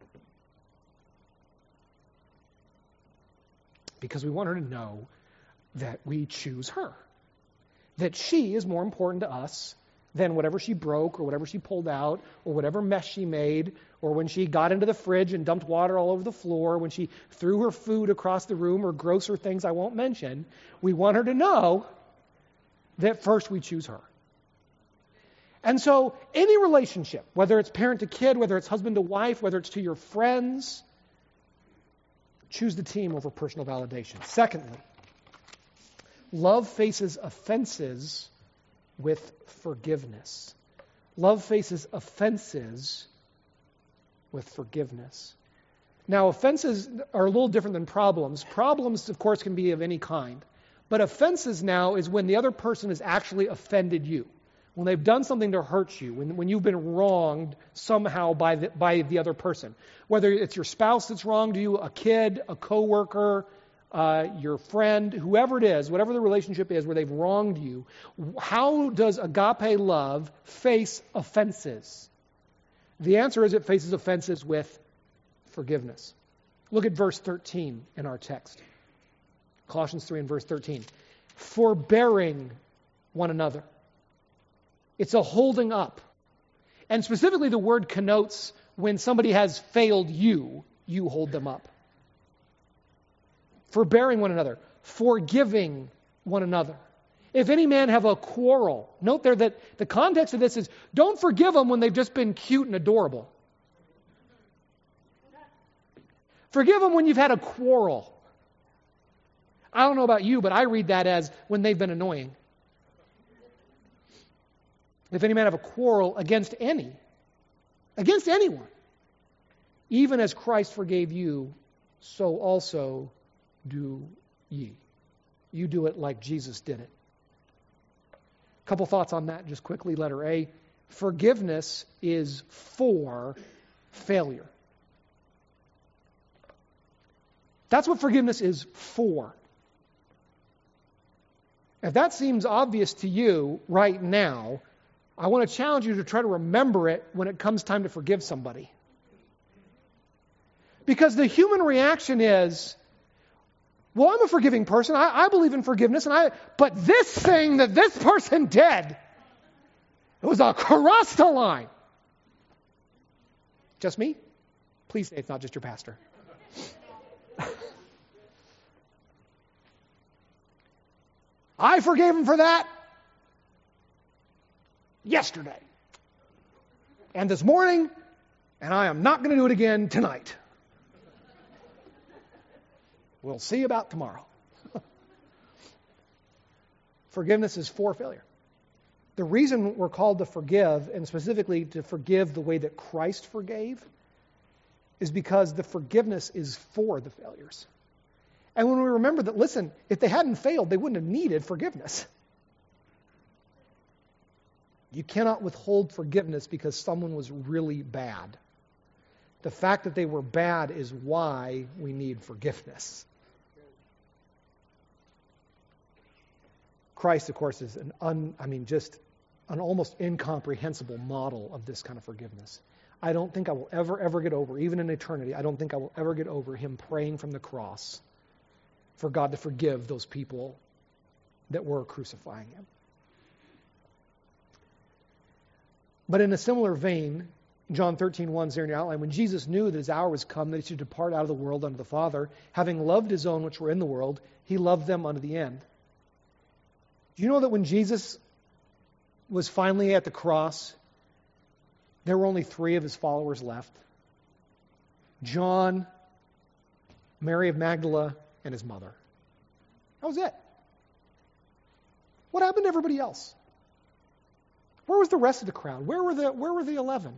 Because we want her to know that we choose her. That she is more important to us than whatever she broke or whatever she pulled out or whatever mess she made or when she got into the fridge and dumped water all over the floor, when she threw her food across the room or grosser things I won't mention. We want her to know that first we choose her. And so any relationship, whether it's parent to kid, whether it's husband to wife, whether it's to your friends, choose the team over personal validation. Secondly, love faces offenses with forgiveness. Love faces offenses with forgiveness. Now, offenses are a little different than problems. Problems, of course, can be of any kind. But offenses now is when the other person has actually offended you. When they've done something to hurt you, when, when you've been wronged somehow by the, by the other person. Whether it's your spouse that's wronged you, a kid, a coworker, uh, your friend, whoever it is, whatever the relationship is where they've wronged you, how does agape love face offenses? The answer is it faces offenses with forgiveness. Look at verse thirteen in our text. Colossians three and verse thirteen. Forbearing one another. It's a holding up. And specifically the word connotes when somebody has failed you, you hold them up. Forbearing one another. Forgiving one another. If any man have a quarrel, note there that the context of this is don't forgive them when they've just been cute and adorable. Forgive them when you've had a quarrel. I don't know about you, but I read that as when they've been annoying. If any man have a quarrel against any, against anyone, even as Christ forgave you, so also do ye. You do it like Jesus did it. A couple thoughts on that just quickly. Letter A, forgiveness is for failure. That's what forgiveness is for. If that seems obvious to you right now, I want to challenge you to try to remember it when it comes time to forgive somebody. Because the human reaction is, well, I'm a forgiving person. I, I believe in forgiveness, and I. But this thing that this person did, it was across the line. Just me? Please say it's not just your pastor. I forgave him for that yesterday. And this morning, and I am not going to do it again tonight. We'll see about tomorrow. Forgiveness is for failure. The reason we're called to forgive, and specifically to forgive the way that Christ forgave, is because the forgiveness is for the failures. And when we remember that, listen, if they hadn't failed, they wouldn't have needed forgiveness. You cannot withhold forgiveness because someone was really bad. The fact that they were bad is why we need forgiveness. Christ, of course, is an un, I mean, just an almost incomprehensible model of this kind of forgiveness. I don't think I will ever, ever get over, even in eternity, I don't think I will ever get over him praying from the cross for God to forgive those people that were crucifying him. But in a similar vein, John thirteen one is there in your outline. When Jesus knew that his hour was come, that he should depart out of the world unto the Father, having loved his own which were in the world, he loved them unto the end. Do you know that when Jesus was finally at the cross, there were only three of his followers left? John, Mary of Magdala, and his mother. That was it. What happened to everybody else? Where was the rest of the crowd? Where were the, where were the eleven?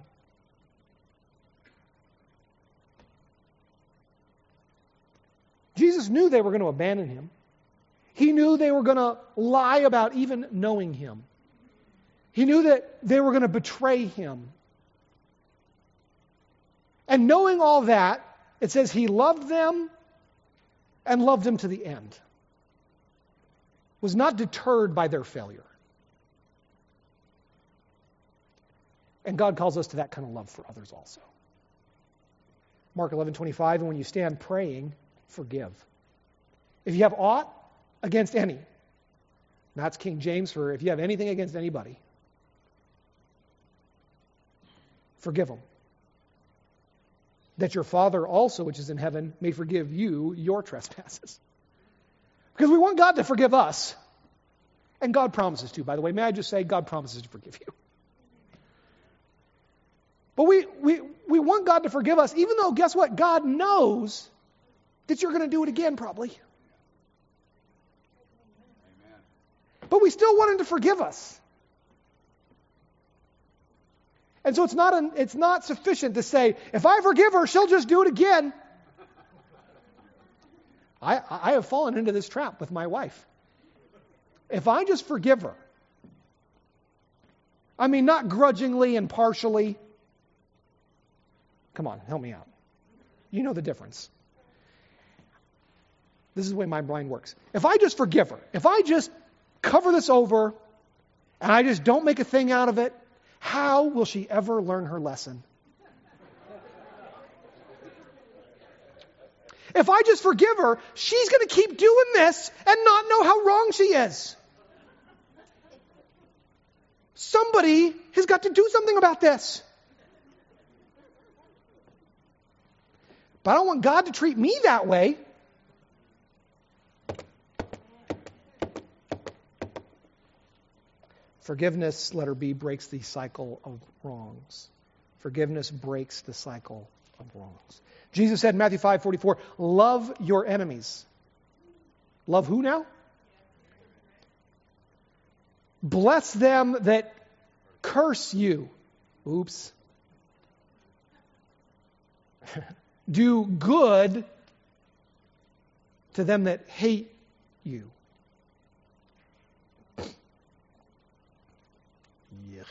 Jesus knew they were going to abandon him. He knew they were going to lie about even knowing him. He knew that they were going to betray him. And knowing all that, it says he loved them and loved them to the end. Was not deterred by their failure. And God calls us to that kind of love for others also. Mark eleven twenty-five, and when you stand praying, forgive. If you have aught against any, that's King James for if you have anything against anybody, forgive them. That your Father also, which is in heaven, may forgive you your trespasses. Because we want God to forgive us. And God promises to, by the way. May I just say, God promises to forgive you. But we, we, we want God to forgive us, even though, guess what? God knows that you're going to do it again, probably. Amen. But we still want him to forgive us. And so it's not an, it's not sufficient to say, if I forgive her, she'll just do it again. I, I have fallen into this trap with my wife. If I just forgive her, I mean, not grudgingly and partially. Come on, help me out. You know the difference. This is the way my brain works. If I just forgive her, if I just cover this over, and I just don't make a thing out of it, how will she ever learn her lesson? If I just forgive her, she's going to keep doing this and not know how wrong she is. Somebody has got to do something about this. But I don't want God to treat me that way. Forgiveness, letter B, breaks the cycle of wrongs. Forgiveness breaks the cycle of wrongs. Jesus said in Matthew five forty-four, love your enemies. Love who now? Bless them that curse you. Oops. Do good to them that hate you. Yuck.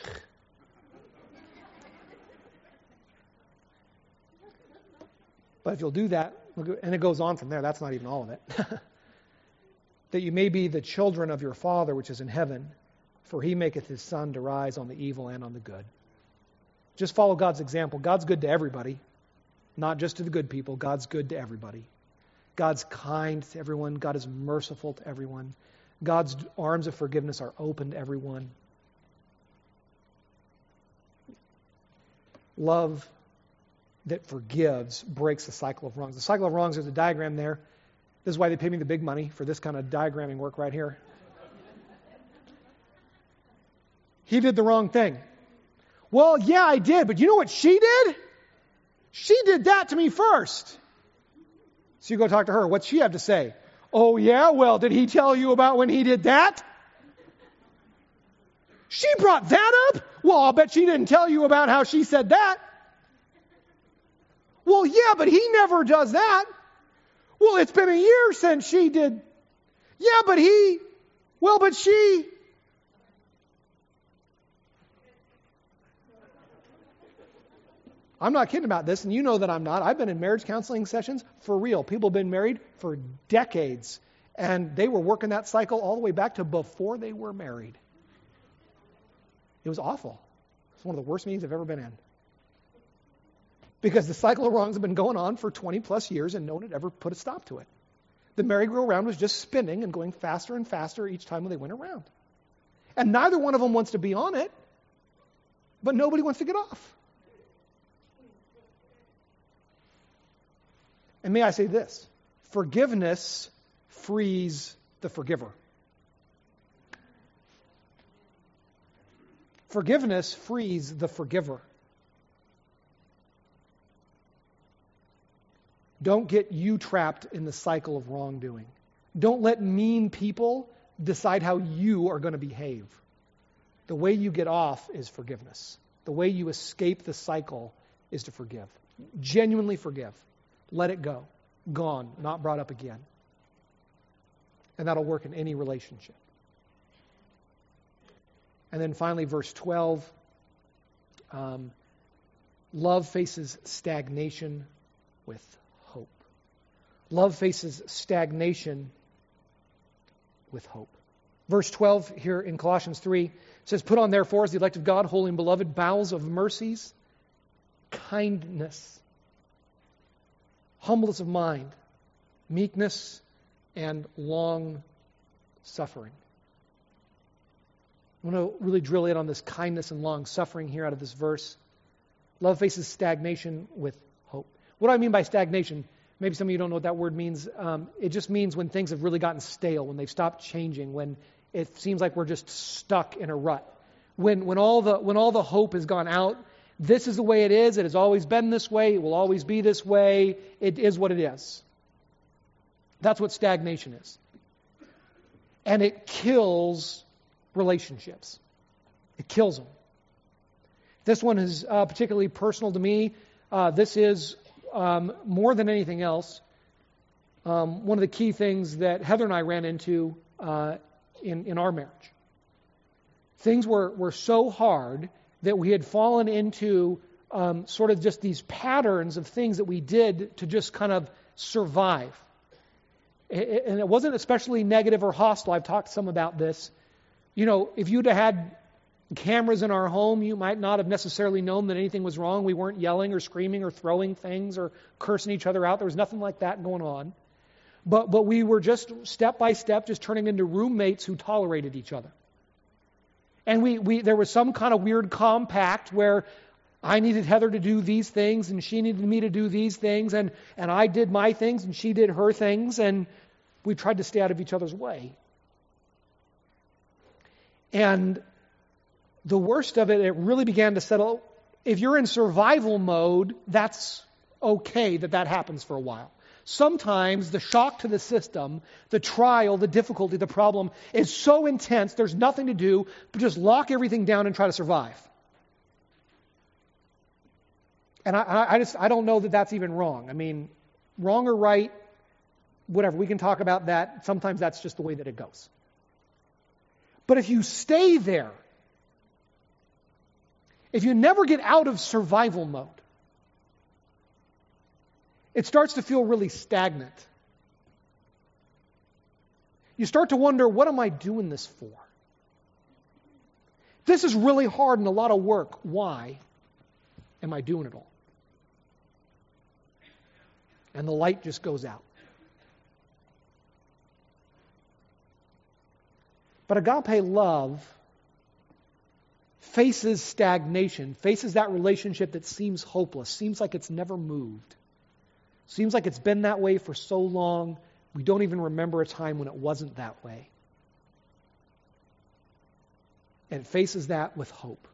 But if you'll do that, and it goes on from there, that's not even all of it. That you may be the children of your Father which is in heaven, for he maketh his sun to rise on the evil and on the good. Just follow God's example. God's good to everybody, not just to the good people. God's good to everybody. God's kind to everyone. God is merciful to everyone. God's arms of forgiveness are open to everyone. Love that forgives breaks the cycle of wrongs. The cycle of wrongs, there's a diagram there. This is why they pay me the big money for this kind of diagramming work right here. He did the wrong thing. Well, yeah, I did, but you know what she did? She did that to me first. So you go talk to her. What's she have to say? Oh, yeah? Well, did he tell you about when he did that? She brought that up? Well, I'll bet she didn't tell you about how she said that. Well, yeah, but he never does that. Well, it's been a year since she did. Yeah, but he, well, but she. I'm not kidding about this, and you know that I'm not. I've been in marriage counseling sessions for real. People have been married for decades, and they were working that cycle all the way back to before they were married. It was awful. It's one of the worst meetings I've ever been in. Because the cycle of wrongs have been going on for twenty plus years and no one had ever put a stop to it. The merry-go-round was just spinning and going faster and faster each time when they went around. And neither one of them wants to be on it, but nobody wants to get off. And may I say this, forgiveness frees the forgiver. Forgiveness frees the forgiver. Don't get you trapped in the cycle of wrongdoing. Don't let mean people decide how you are going to behave. The way you get off is forgiveness. The way you escape the cycle is to forgive. Genuinely forgive. Let it go. Gone. Not brought up again. And that'll work in any relationship. And then finally, verse twelve. Um, love faces stagnation with hope. Love faces stagnation with hope. Verse twelve here in Colossians three says, put on therefore as the elect of God, holy and beloved, bowels of mercies, kindness, humbleness of mind, meekness, and long suffering. I want to really drill in on this kindness and long suffering here out of this verse. Love faces stagnation with hope. What do I mean by stagnation? Maybe some of you don't know what that word means. Um, it just means when things have really gotten stale, when they've stopped changing, when it seems like we're just stuck in a rut. When when all the when all the hope has gone out, this is the way it is. It has always been this way. It will always be this way. It is what it is. That's what stagnation is. And it kills relationships. It kills them. This one is uh, particularly personal to me. Uh, this is, um, more than anything else, um, one of the key things that Heather and I ran into uh, in, in our marriage. Things were, were so hard that we had fallen into um, sort of just these patterns of things that we did to just kind of survive. And it wasn't especially negative or hostile. I've talked some about this. You know, if you'd have had cameras in our home, you might not have necessarily known that anything was wrong. We weren't yelling or screaming or throwing things or cursing each other out. There was nothing like that going on. But but we were just step by step just turning into roommates who tolerated each other. And we, we there was some kind of weird compact where I needed Heather to do these things and she needed me to do these things, and, and I did my things and she did her things, and we tried to stay out of each other's way. And the worst of it, it really began to settle. If you're in survival mode, that's okay that that happens for a while. Sometimes the shock to the system, the trial, the difficulty, the problem is so intense, there's nothing to do but just lock everything down and try to survive. And I, I just I don't know that that's even wrong. I mean, wrong or right, whatever, we can talk about that. Sometimes that's just the way that it goes. But if you stay there, if you never get out of survival mode, it starts to feel really stagnant. You start to wonder, what am I doing this for? This is really hard and a lot of work. Why am I doing it all? And the light just goes out. But agape love faces stagnation, faces that relationship that seems hopeless, seems like it's never moved. Seems like it's been that way for so long, we don't even remember a time when it wasn't that way. And it faces that with hope.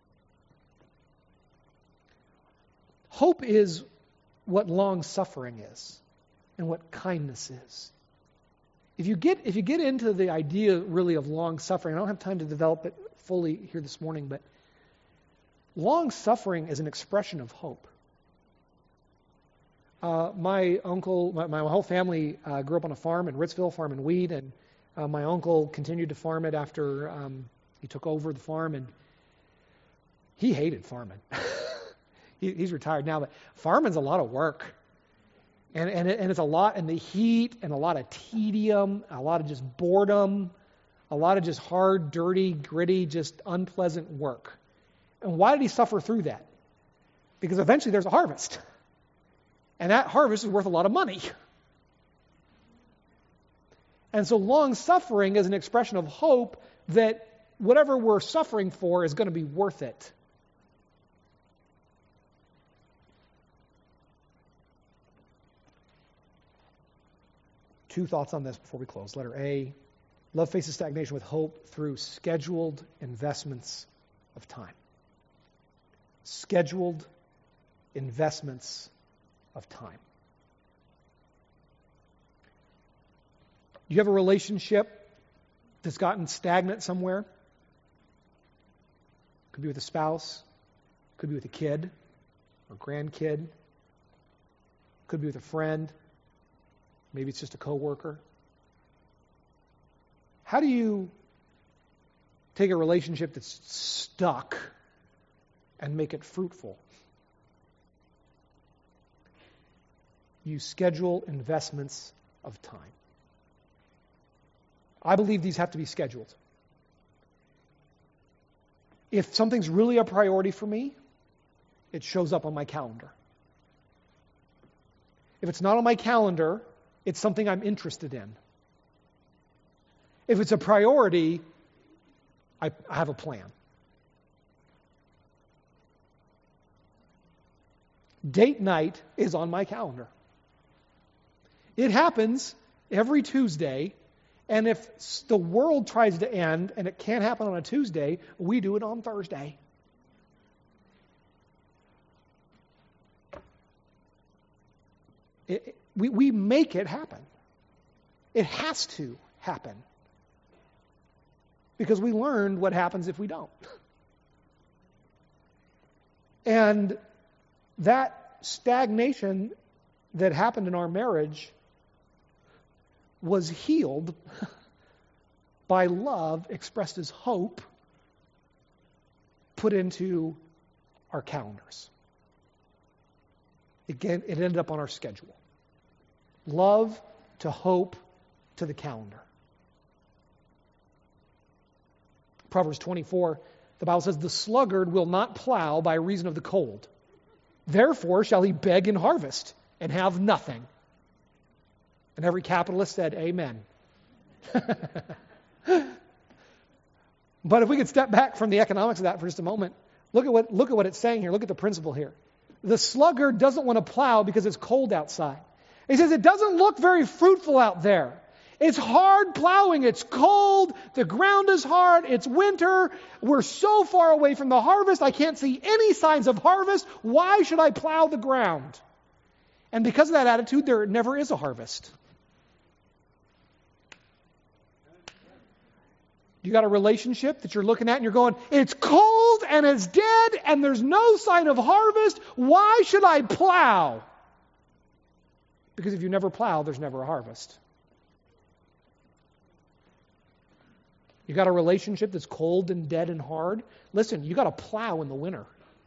Hope is what long-suffering is and what kindness is. If you get if you get into the idea really of long-suffering, I don't have time to develop it fully here this morning, but long-suffering is an expression of hope. Uh, my uncle, my, my whole family uh, grew up on a farm in Ritzville, farming wheat, and uh, my uncle continued to farm it after um, he took over the farm, and he hated farming. he, he's retired now, but farming's a lot of work, and and, it, and it's a lot in the heat, and a lot of tedium, a lot of just boredom, a lot of just hard, dirty, gritty, just unpleasant work. And why did he suffer through that? Because eventually there's a harvest. And that harvest is worth a lot of money. And so long-suffering is an expression of hope that whatever we're suffering for is going to be worth it. Two thoughts on this before we close. Letter A, love faces stagnation with hope through scheduled investments of time. Scheduled investments of time. You have a relationship that's gotten stagnant somewhere. Could be with a spouse, could be with a kid or grandkid, could be with a friend, maybe it's just a coworker. How do you take a relationship that's stuck and make it fruitful? You schedule investments of time. I believe these have to be scheduled. If something's really a priority for me, it shows up on my calendar. If it's not on my calendar, it's something I'm interested in. If it's a priority, I, I have a plan. Date night is on my calendar. It happens every Tuesday, and if the world tries to end and it can't happen on a Tuesday, we do it on Thursday. It, we, we make it happen. It has to happen. Because we learned what happens if we don't. And that stagnation that happened in our marriage was healed by love expressed as hope put into our calendars. Again, it ended up on our schedule. Love to hope to the calendar. Proverbs twenty-four, The Bible says, the sluggard will not plow by reason of the cold. Therefore shall he beg in harvest and have nothing. And every capitalist said, amen. But if we could step back from the economics of that for just a moment, look at what, look at what it's saying here. Look at the principle here. The sluggard doesn't want to plow because it's cold outside. He says it doesn't look very fruitful out there. It's hard plowing. It's cold. The ground is hard. It's winter. We're so far away from the harvest. I can't see any signs of harvest. Why should I plow the ground? And because of that attitude, there never is a harvest. You got a relationship that you're looking at and you're going, it's cold and it's dead and there's no sign of harvest. Why should I plow? Because if you never plow, there's never a harvest. You got a relationship that's cold and dead and hard. Listen, you got to plow in the winter.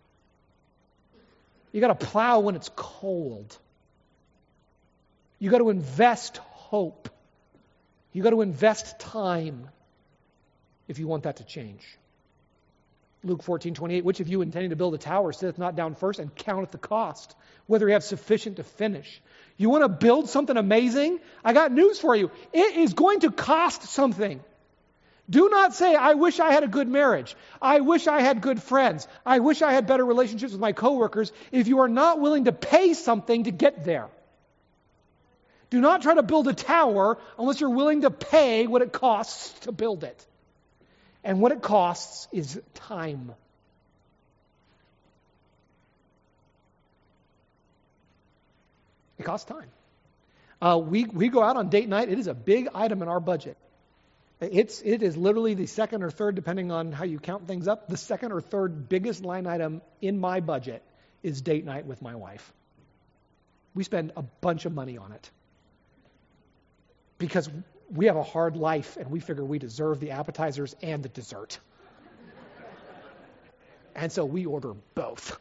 You got to plow when it's cold. You got to invest hope. You got to invest time if you want that to change. Luke fourteen twenty-eight, which of you intending to build a tower sitteth not down first and counteth the cost, whether he have sufficient to finish? You want to build something amazing? I got news for you. It is going to cost something. Do not say, I wish I had a good marriage. I wish I had good friends. I wish I had better relationships with my coworkers, if you are not willing to pay something to get there. Do not try to build a tower unless you're willing to pay what it costs to build it. And what it costs is time. It costs time. Uh, we, we go out on date night. It is a big item in our budget. It's, it is literally the second or third, depending on how you count things up, the second or third biggest line item in my budget is date night with my wife. We spend a bunch of money on it. Because we have a hard life and we figure we deserve the appetizers and the dessert. And so we order both.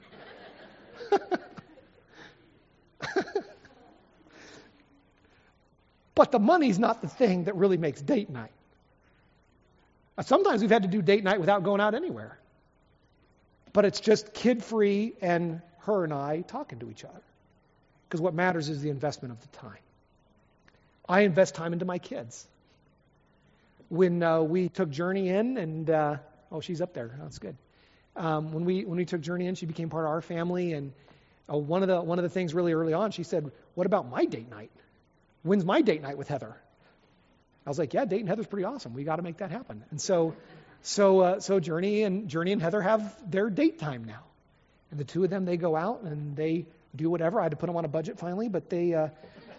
But the money's not the thing that really makes date night. Sometimes we've had to do date night without going out anywhere. But it's just kid-free and her and I talking to each other. Because what matters is the investment of the time. I invest time into my kids. When uh, we took Journey in, and uh, oh, she's up there. That's good. Um, when we when we took Journey in, she became part of our family. And uh, one of the one of the things really early on, she said, "What about my date night? When's my date night with Heather?" I was like, "Yeah, date and Heather's pretty awesome. We got to make that happen." And so, so uh, so Journey and Journey and Heather have their date time now, and the two of them, they go out and they do whatever. I had to put them on a budget finally, but they. Uh,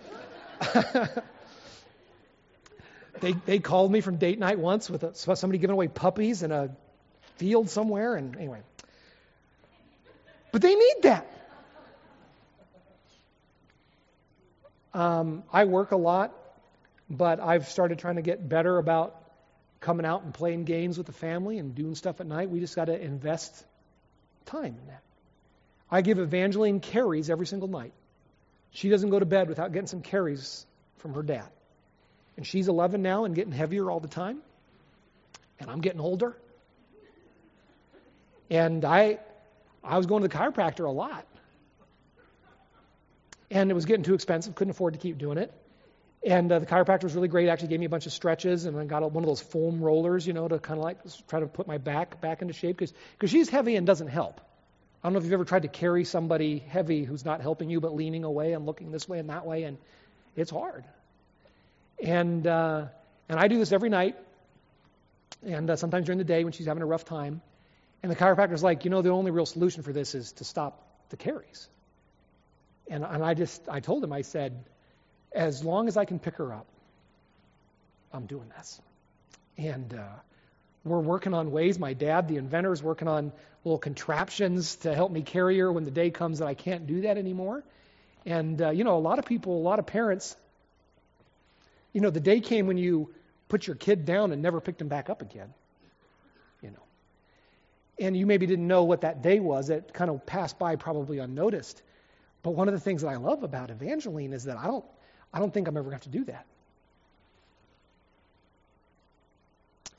They they called me from date night once with a, somebody giving away puppies in a field somewhere, and anyway. But they need that. Um, I work a lot, but I've started trying to get better about coming out and playing games with the family and doing stuff at night. We just got to invest time in that. I give Evangeline carries every single night. She doesn't go to bed without getting some carries from her dad. And she's eleven now and getting heavier all the time. And I'm getting older. And I I was going to the chiropractor a lot. And it was getting too expensive. Couldn't afford to keep doing it. And uh, the chiropractor was really great. Actually gave me a bunch of stretches. And I got a, one of those foam rollers, you know, to kind of like try to put my back back into shape. Because because she's heavy and doesn't help. I don't know if you've ever tried to carry somebody heavy who's not helping you but leaning away and looking this way and that way. And it's hard. And uh, and I do this every night, and uh, sometimes during the day when she's having a rough time. And the chiropractor's like, you know, the only real solution for this is to stop the carries. And, and I just, I told him, I said, as long as I can pick her up, I'm doing this. And uh, we're working on ways. My dad, the inventor, is working on little contraptions to help me carry her when the day comes that I can't do that anymore. And, uh, you know, a lot of people, a lot of parents, you know, the day came when you put your kid down and never picked him back up again, you know. And you maybe didn't know what that day was. It kind of passed by probably unnoticed. But one of the things that I love about Evangeline is that I don't, I don't think I'm ever going to have to do that.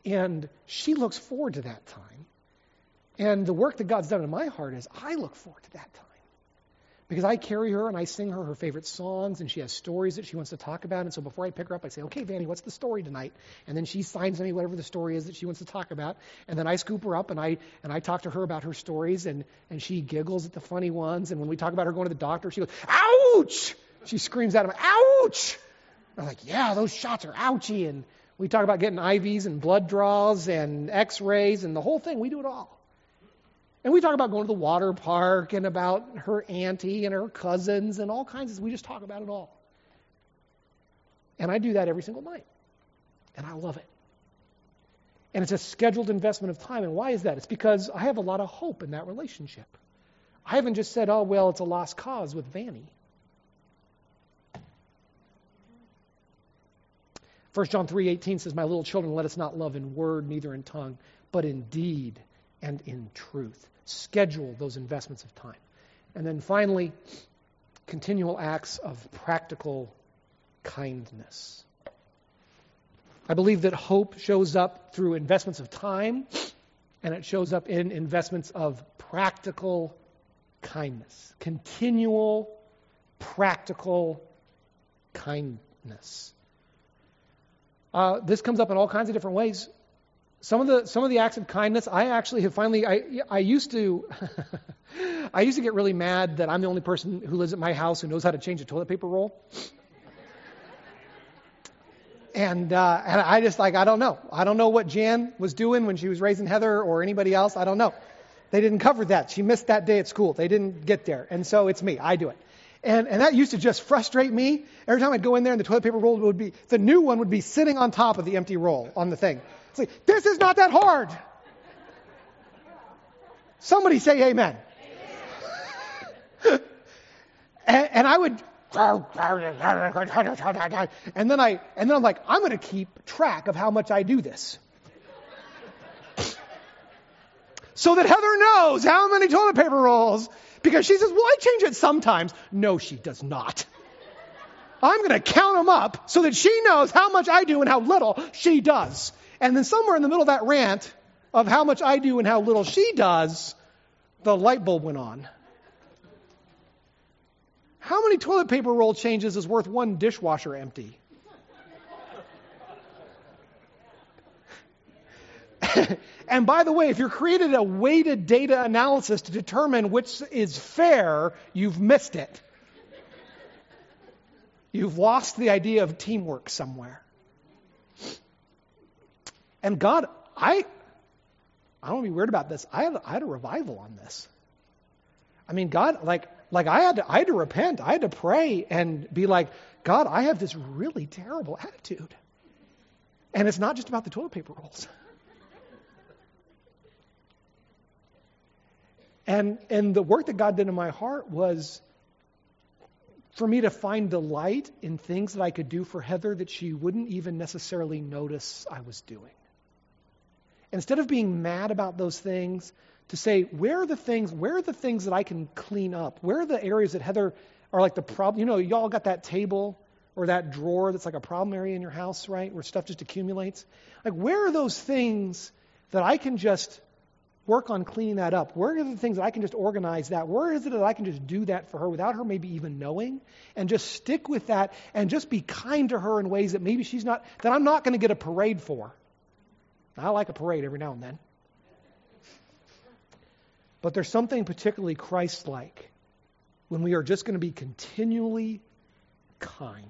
And she looks forward to that time. And the work that God's done in my heart is I look forward to that time. Because I carry her and I sing her her favorite songs, and she has stories that she wants to talk about. And so before I pick her up, I say, okay, Vanny, what's the story tonight? And then she signs me whatever the story is that she wants to talk about. And then I scoop her up and I and I talk to her about her stories, and, and she giggles at the funny ones. And when we talk about her going to the doctor, she goes, ouch! She screams at him, ouch! I'm like, yeah, those shots are ouchy. And we talk about getting I Vs and blood draws and x-rays and the whole thing. We do it all. And we talk about going to the water park and about her auntie and her cousins and all kinds of, we just talk about it all. And I do that every single night. And I love it. And it's a scheduled investment of time. And why is that? It's because I have a lot of hope in that relationship. I haven't just said, oh, well, it's a lost cause with Vanny. First John three eighteen says, my little children, let us not love in word, neither in tongue, but in deed and in truth. Schedule those investments of time. And then finally, continual acts of practical kindness. I believe that hope shows up through investments of time, and it shows up in investments of practical kindness. Continual, practical kindness. Uh, this comes up in all kinds of different ways. Some of the some of the acts of kindness, I actually have finally, I I used to, I used to get really mad that I'm the only person who lives at my house who knows how to change a toilet paper roll. And uh, and I just like, I don't know. I don't know what Jan was doing when she was raising Heather or anybody else. I don't know. They didn't cover that. She missed that day at school. They didn't get there. And so it's me. I do it. And and that used to just frustrate me. Every time I'd go in there and the toilet paper roll would be, the new one would be sitting on top of the empty roll on the thing. It's like, this is not that hard. Somebody say amen. Amen. and, and I would, and then I, and then I'm like, I'm going to keep track of how much I do this. So that Heather knows how many toilet paper rolls, because she says, well, I change it sometimes. No, she does not. I'm going to count them up so that she knows how much I do and how little she does. And then somewhere in the middle of that rant of how much I do and how little she does, the light bulb went on. How many toilet paper roll changes is worth one dishwasher empty? And by the way, if you're created a weighted data analysis to determine which is fair, you've missed it. You've lost the idea of teamwork somewhere. And God, I, I don't want to be weird about this. I had, I had a revival on this. I mean, God, like, like I had to, I had to repent. I had to pray and be like, God, I have this really terrible attitude. And it's not just about the toilet paper rolls. And and the work that God did in my heart was for me to find delight in things that I could do for Heather that she wouldn't even necessarily notice I was doing. Instead of being mad about those things, to say, where are the things, where are the things that I can clean up? Where are the areas that Heather are like the problem? You know, y'all got that table or that drawer that's like a problem area in your house, right? Where stuff just accumulates. Like, where are those things that I can just work on cleaning that up? Where are the things that I can just organize that? Where is it that I can just do that for her without her maybe even knowing? And just stick with that and just be kind to her in ways that maybe she's not, that I'm not going to get a parade for. I like a parade every now and then. But there's something particularly Christ-like when we are just going to be continually kind.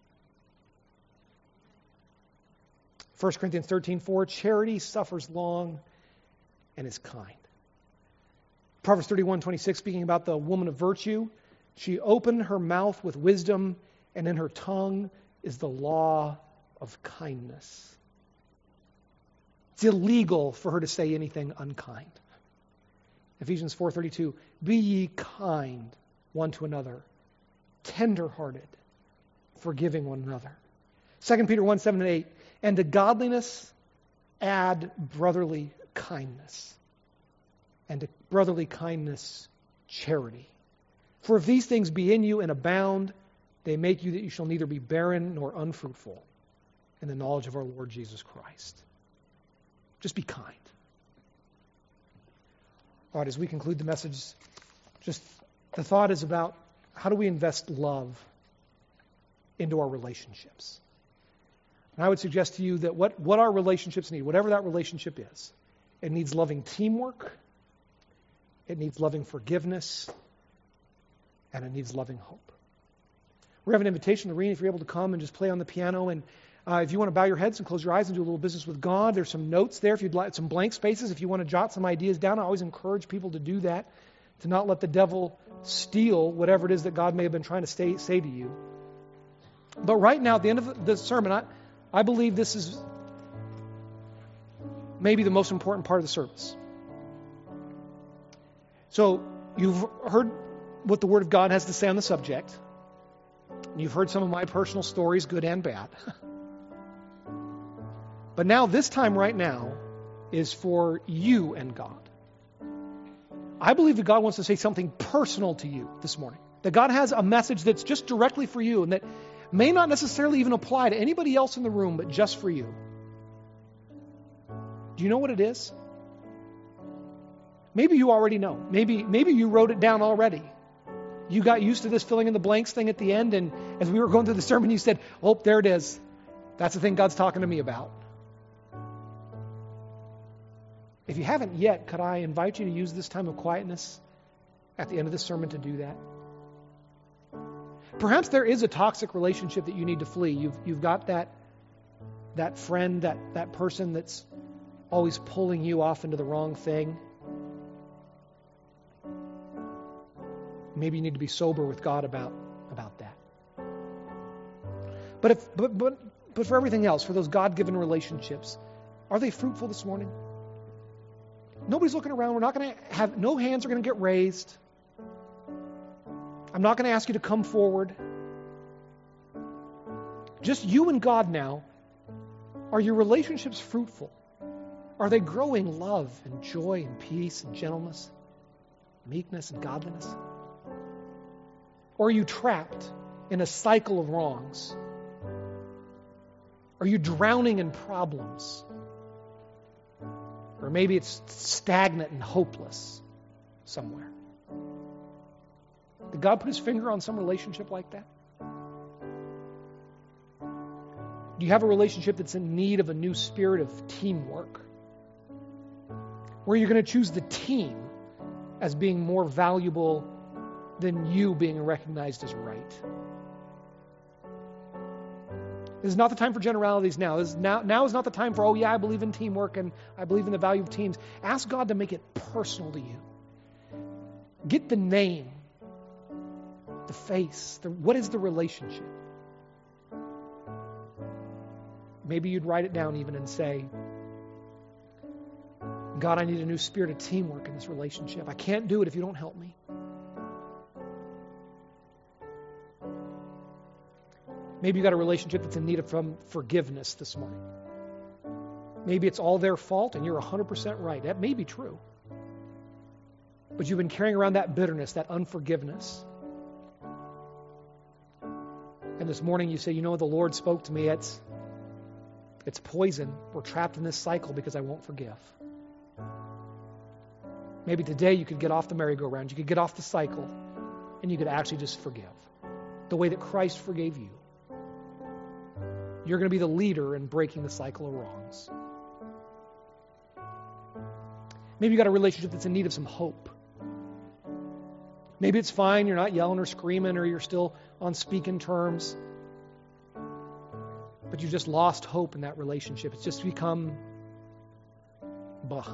First Corinthians thirteen four, charity suffers long and is kind. Proverbs thirty-one twenty-six, speaking about the woman of virtue, she opened her mouth with wisdom, and in her tongue is the law of kindness. It's illegal for her to say anything unkind. Ephesians four thirty-two, be ye kind one to another, tender-hearted, forgiving one another. Second Peter one seven and eight, and to godliness add brotherly kindness, and to brotherly kindness charity. For if these things be in you and abound, they make you that you shall neither be barren nor unfruitful in the knowledge of our Lord Jesus Christ. Just be kind. All right, as we conclude the message, just the thought is about how do we invest love into our relationships? And I would suggest to you that what, what our relationships need, whatever that relationship is, it needs loving teamwork, it needs loving forgiveness, and it needs loving hope. We have an invitation, Lorene, if you're able to come and just play on the piano. And uh, if you want to bow your heads and close your eyes and do a little business with God, there's some notes there. If you'd like some blank spaces, if you want to jot some ideas down, I always encourage people to do that, to not let the devil steal whatever it is that God may have been trying to stay, say to you. But right now, at the end of the sermon, I, I believe this is maybe the most important part of the service. So you've heard what the Word of God has to say on the subject. You've heard some of my personal stories, good and bad. But now, this time right now, is for you and God. I believe that God wants to say something personal to you this morning. That God has a message that's just directly for you and that may not necessarily even apply to anybody else in the room, but just for you. Do you know what it is? Maybe you already know. Maybe, maybe you wrote it down already. You got used to this filling in the blanks thing at the end, and as we were going through the sermon, you said, oh, there it is. That's the thing God's talking to me about. If you haven't yet, could I invite you to use this time of quietness at the end of this sermon to do that? Perhaps there is a toxic relationship that you need to flee. You've, you've got that, that friend, that, that person that's always pulling you off into the wrong thing. Maybe you need to be sober with God about, about that. But if but, but but for everything else, for those God-given relationships, are they fruitful this morning? Nobody's looking around. We're not going to have, no hands are going to get raised. I'm not going to ask you to come forward. Just you and God now. Are your relationships fruitful? Are they growing love and joy and peace and gentleness, meekness and godliness? Or are you trapped in a cycle of wrongs? Are you drowning in problems? Or maybe it's stagnant and hopeless somewhere. Did God put his finger on some relationship like that? Do you have a relationship that's in need of a new spirit of teamwork? Where you're going to choose the team as being more valuable than you being recognized as right. This is not the time for generalities now. This is now. Now is not the time for, oh yeah, I believe in teamwork and I believe in the value of teams. Ask God to make it personal to you. Get the name, the face, the, what is the relationship? Maybe you'd write it down even and say, God, I need a new spirit of teamwork in this relationship. I can't do it if you don't help me. Maybe you got a relationship that's in need of from forgiveness this morning. Maybe it's all their fault and you're one hundred percent right. That may be true. But you've been carrying around that bitterness, that unforgiveness. And this morning you say, you know what, the Lord spoke to me. It's, it's poison. We're trapped in this cycle because I won't forgive. Maybe today you could get off the merry-go-round. You could get off the cycle and you could actually just forgive. The way that Christ forgave you. You're going to be the leader in breaking the cycle of wrongs. Maybe you got a relationship that's in need of some hope. Maybe it's fine, you're not yelling or screaming, or you're still on speaking terms. But you just lost hope in that relationship. It's just become bah.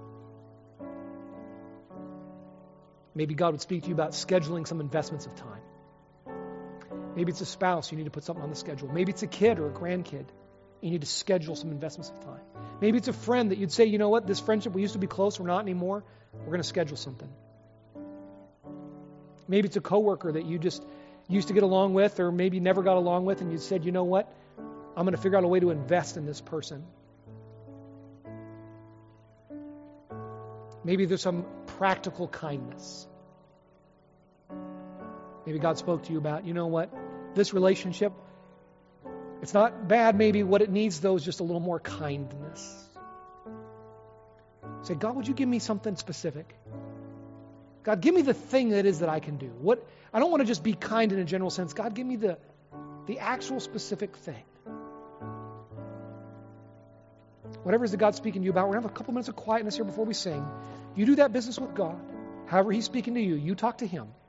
Maybe God would speak to you about scheduling some investments of time. Maybe it's a spouse, you need to put something on the schedule. Maybe it's a kid or a grandkid. You need to schedule some investments of time. Maybe it's a friend that you'd say, you know what, this friendship, we used to be close, we're not anymore. We're going to schedule something. Maybe it's a coworker that you just used to get along with or maybe never got along with, and you said, you know what, I'm going to figure out a way to invest in this person. Maybe there's some practical kindness. Maybe God spoke to you about, you know what, this relationship, it's not bad. Maybe what it needs, though, is just a little more kindness. Say, God, would you give me something specific? God, give me the thing that is that I can do. What I don't want to just be kind in a general sense. God, give me the, the actual specific thing. Whatever it is that God's speaking to you about, we're going to have a couple minutes of quietness here before we sing. You do that business with God. However He's speaking to you, you talk to Him.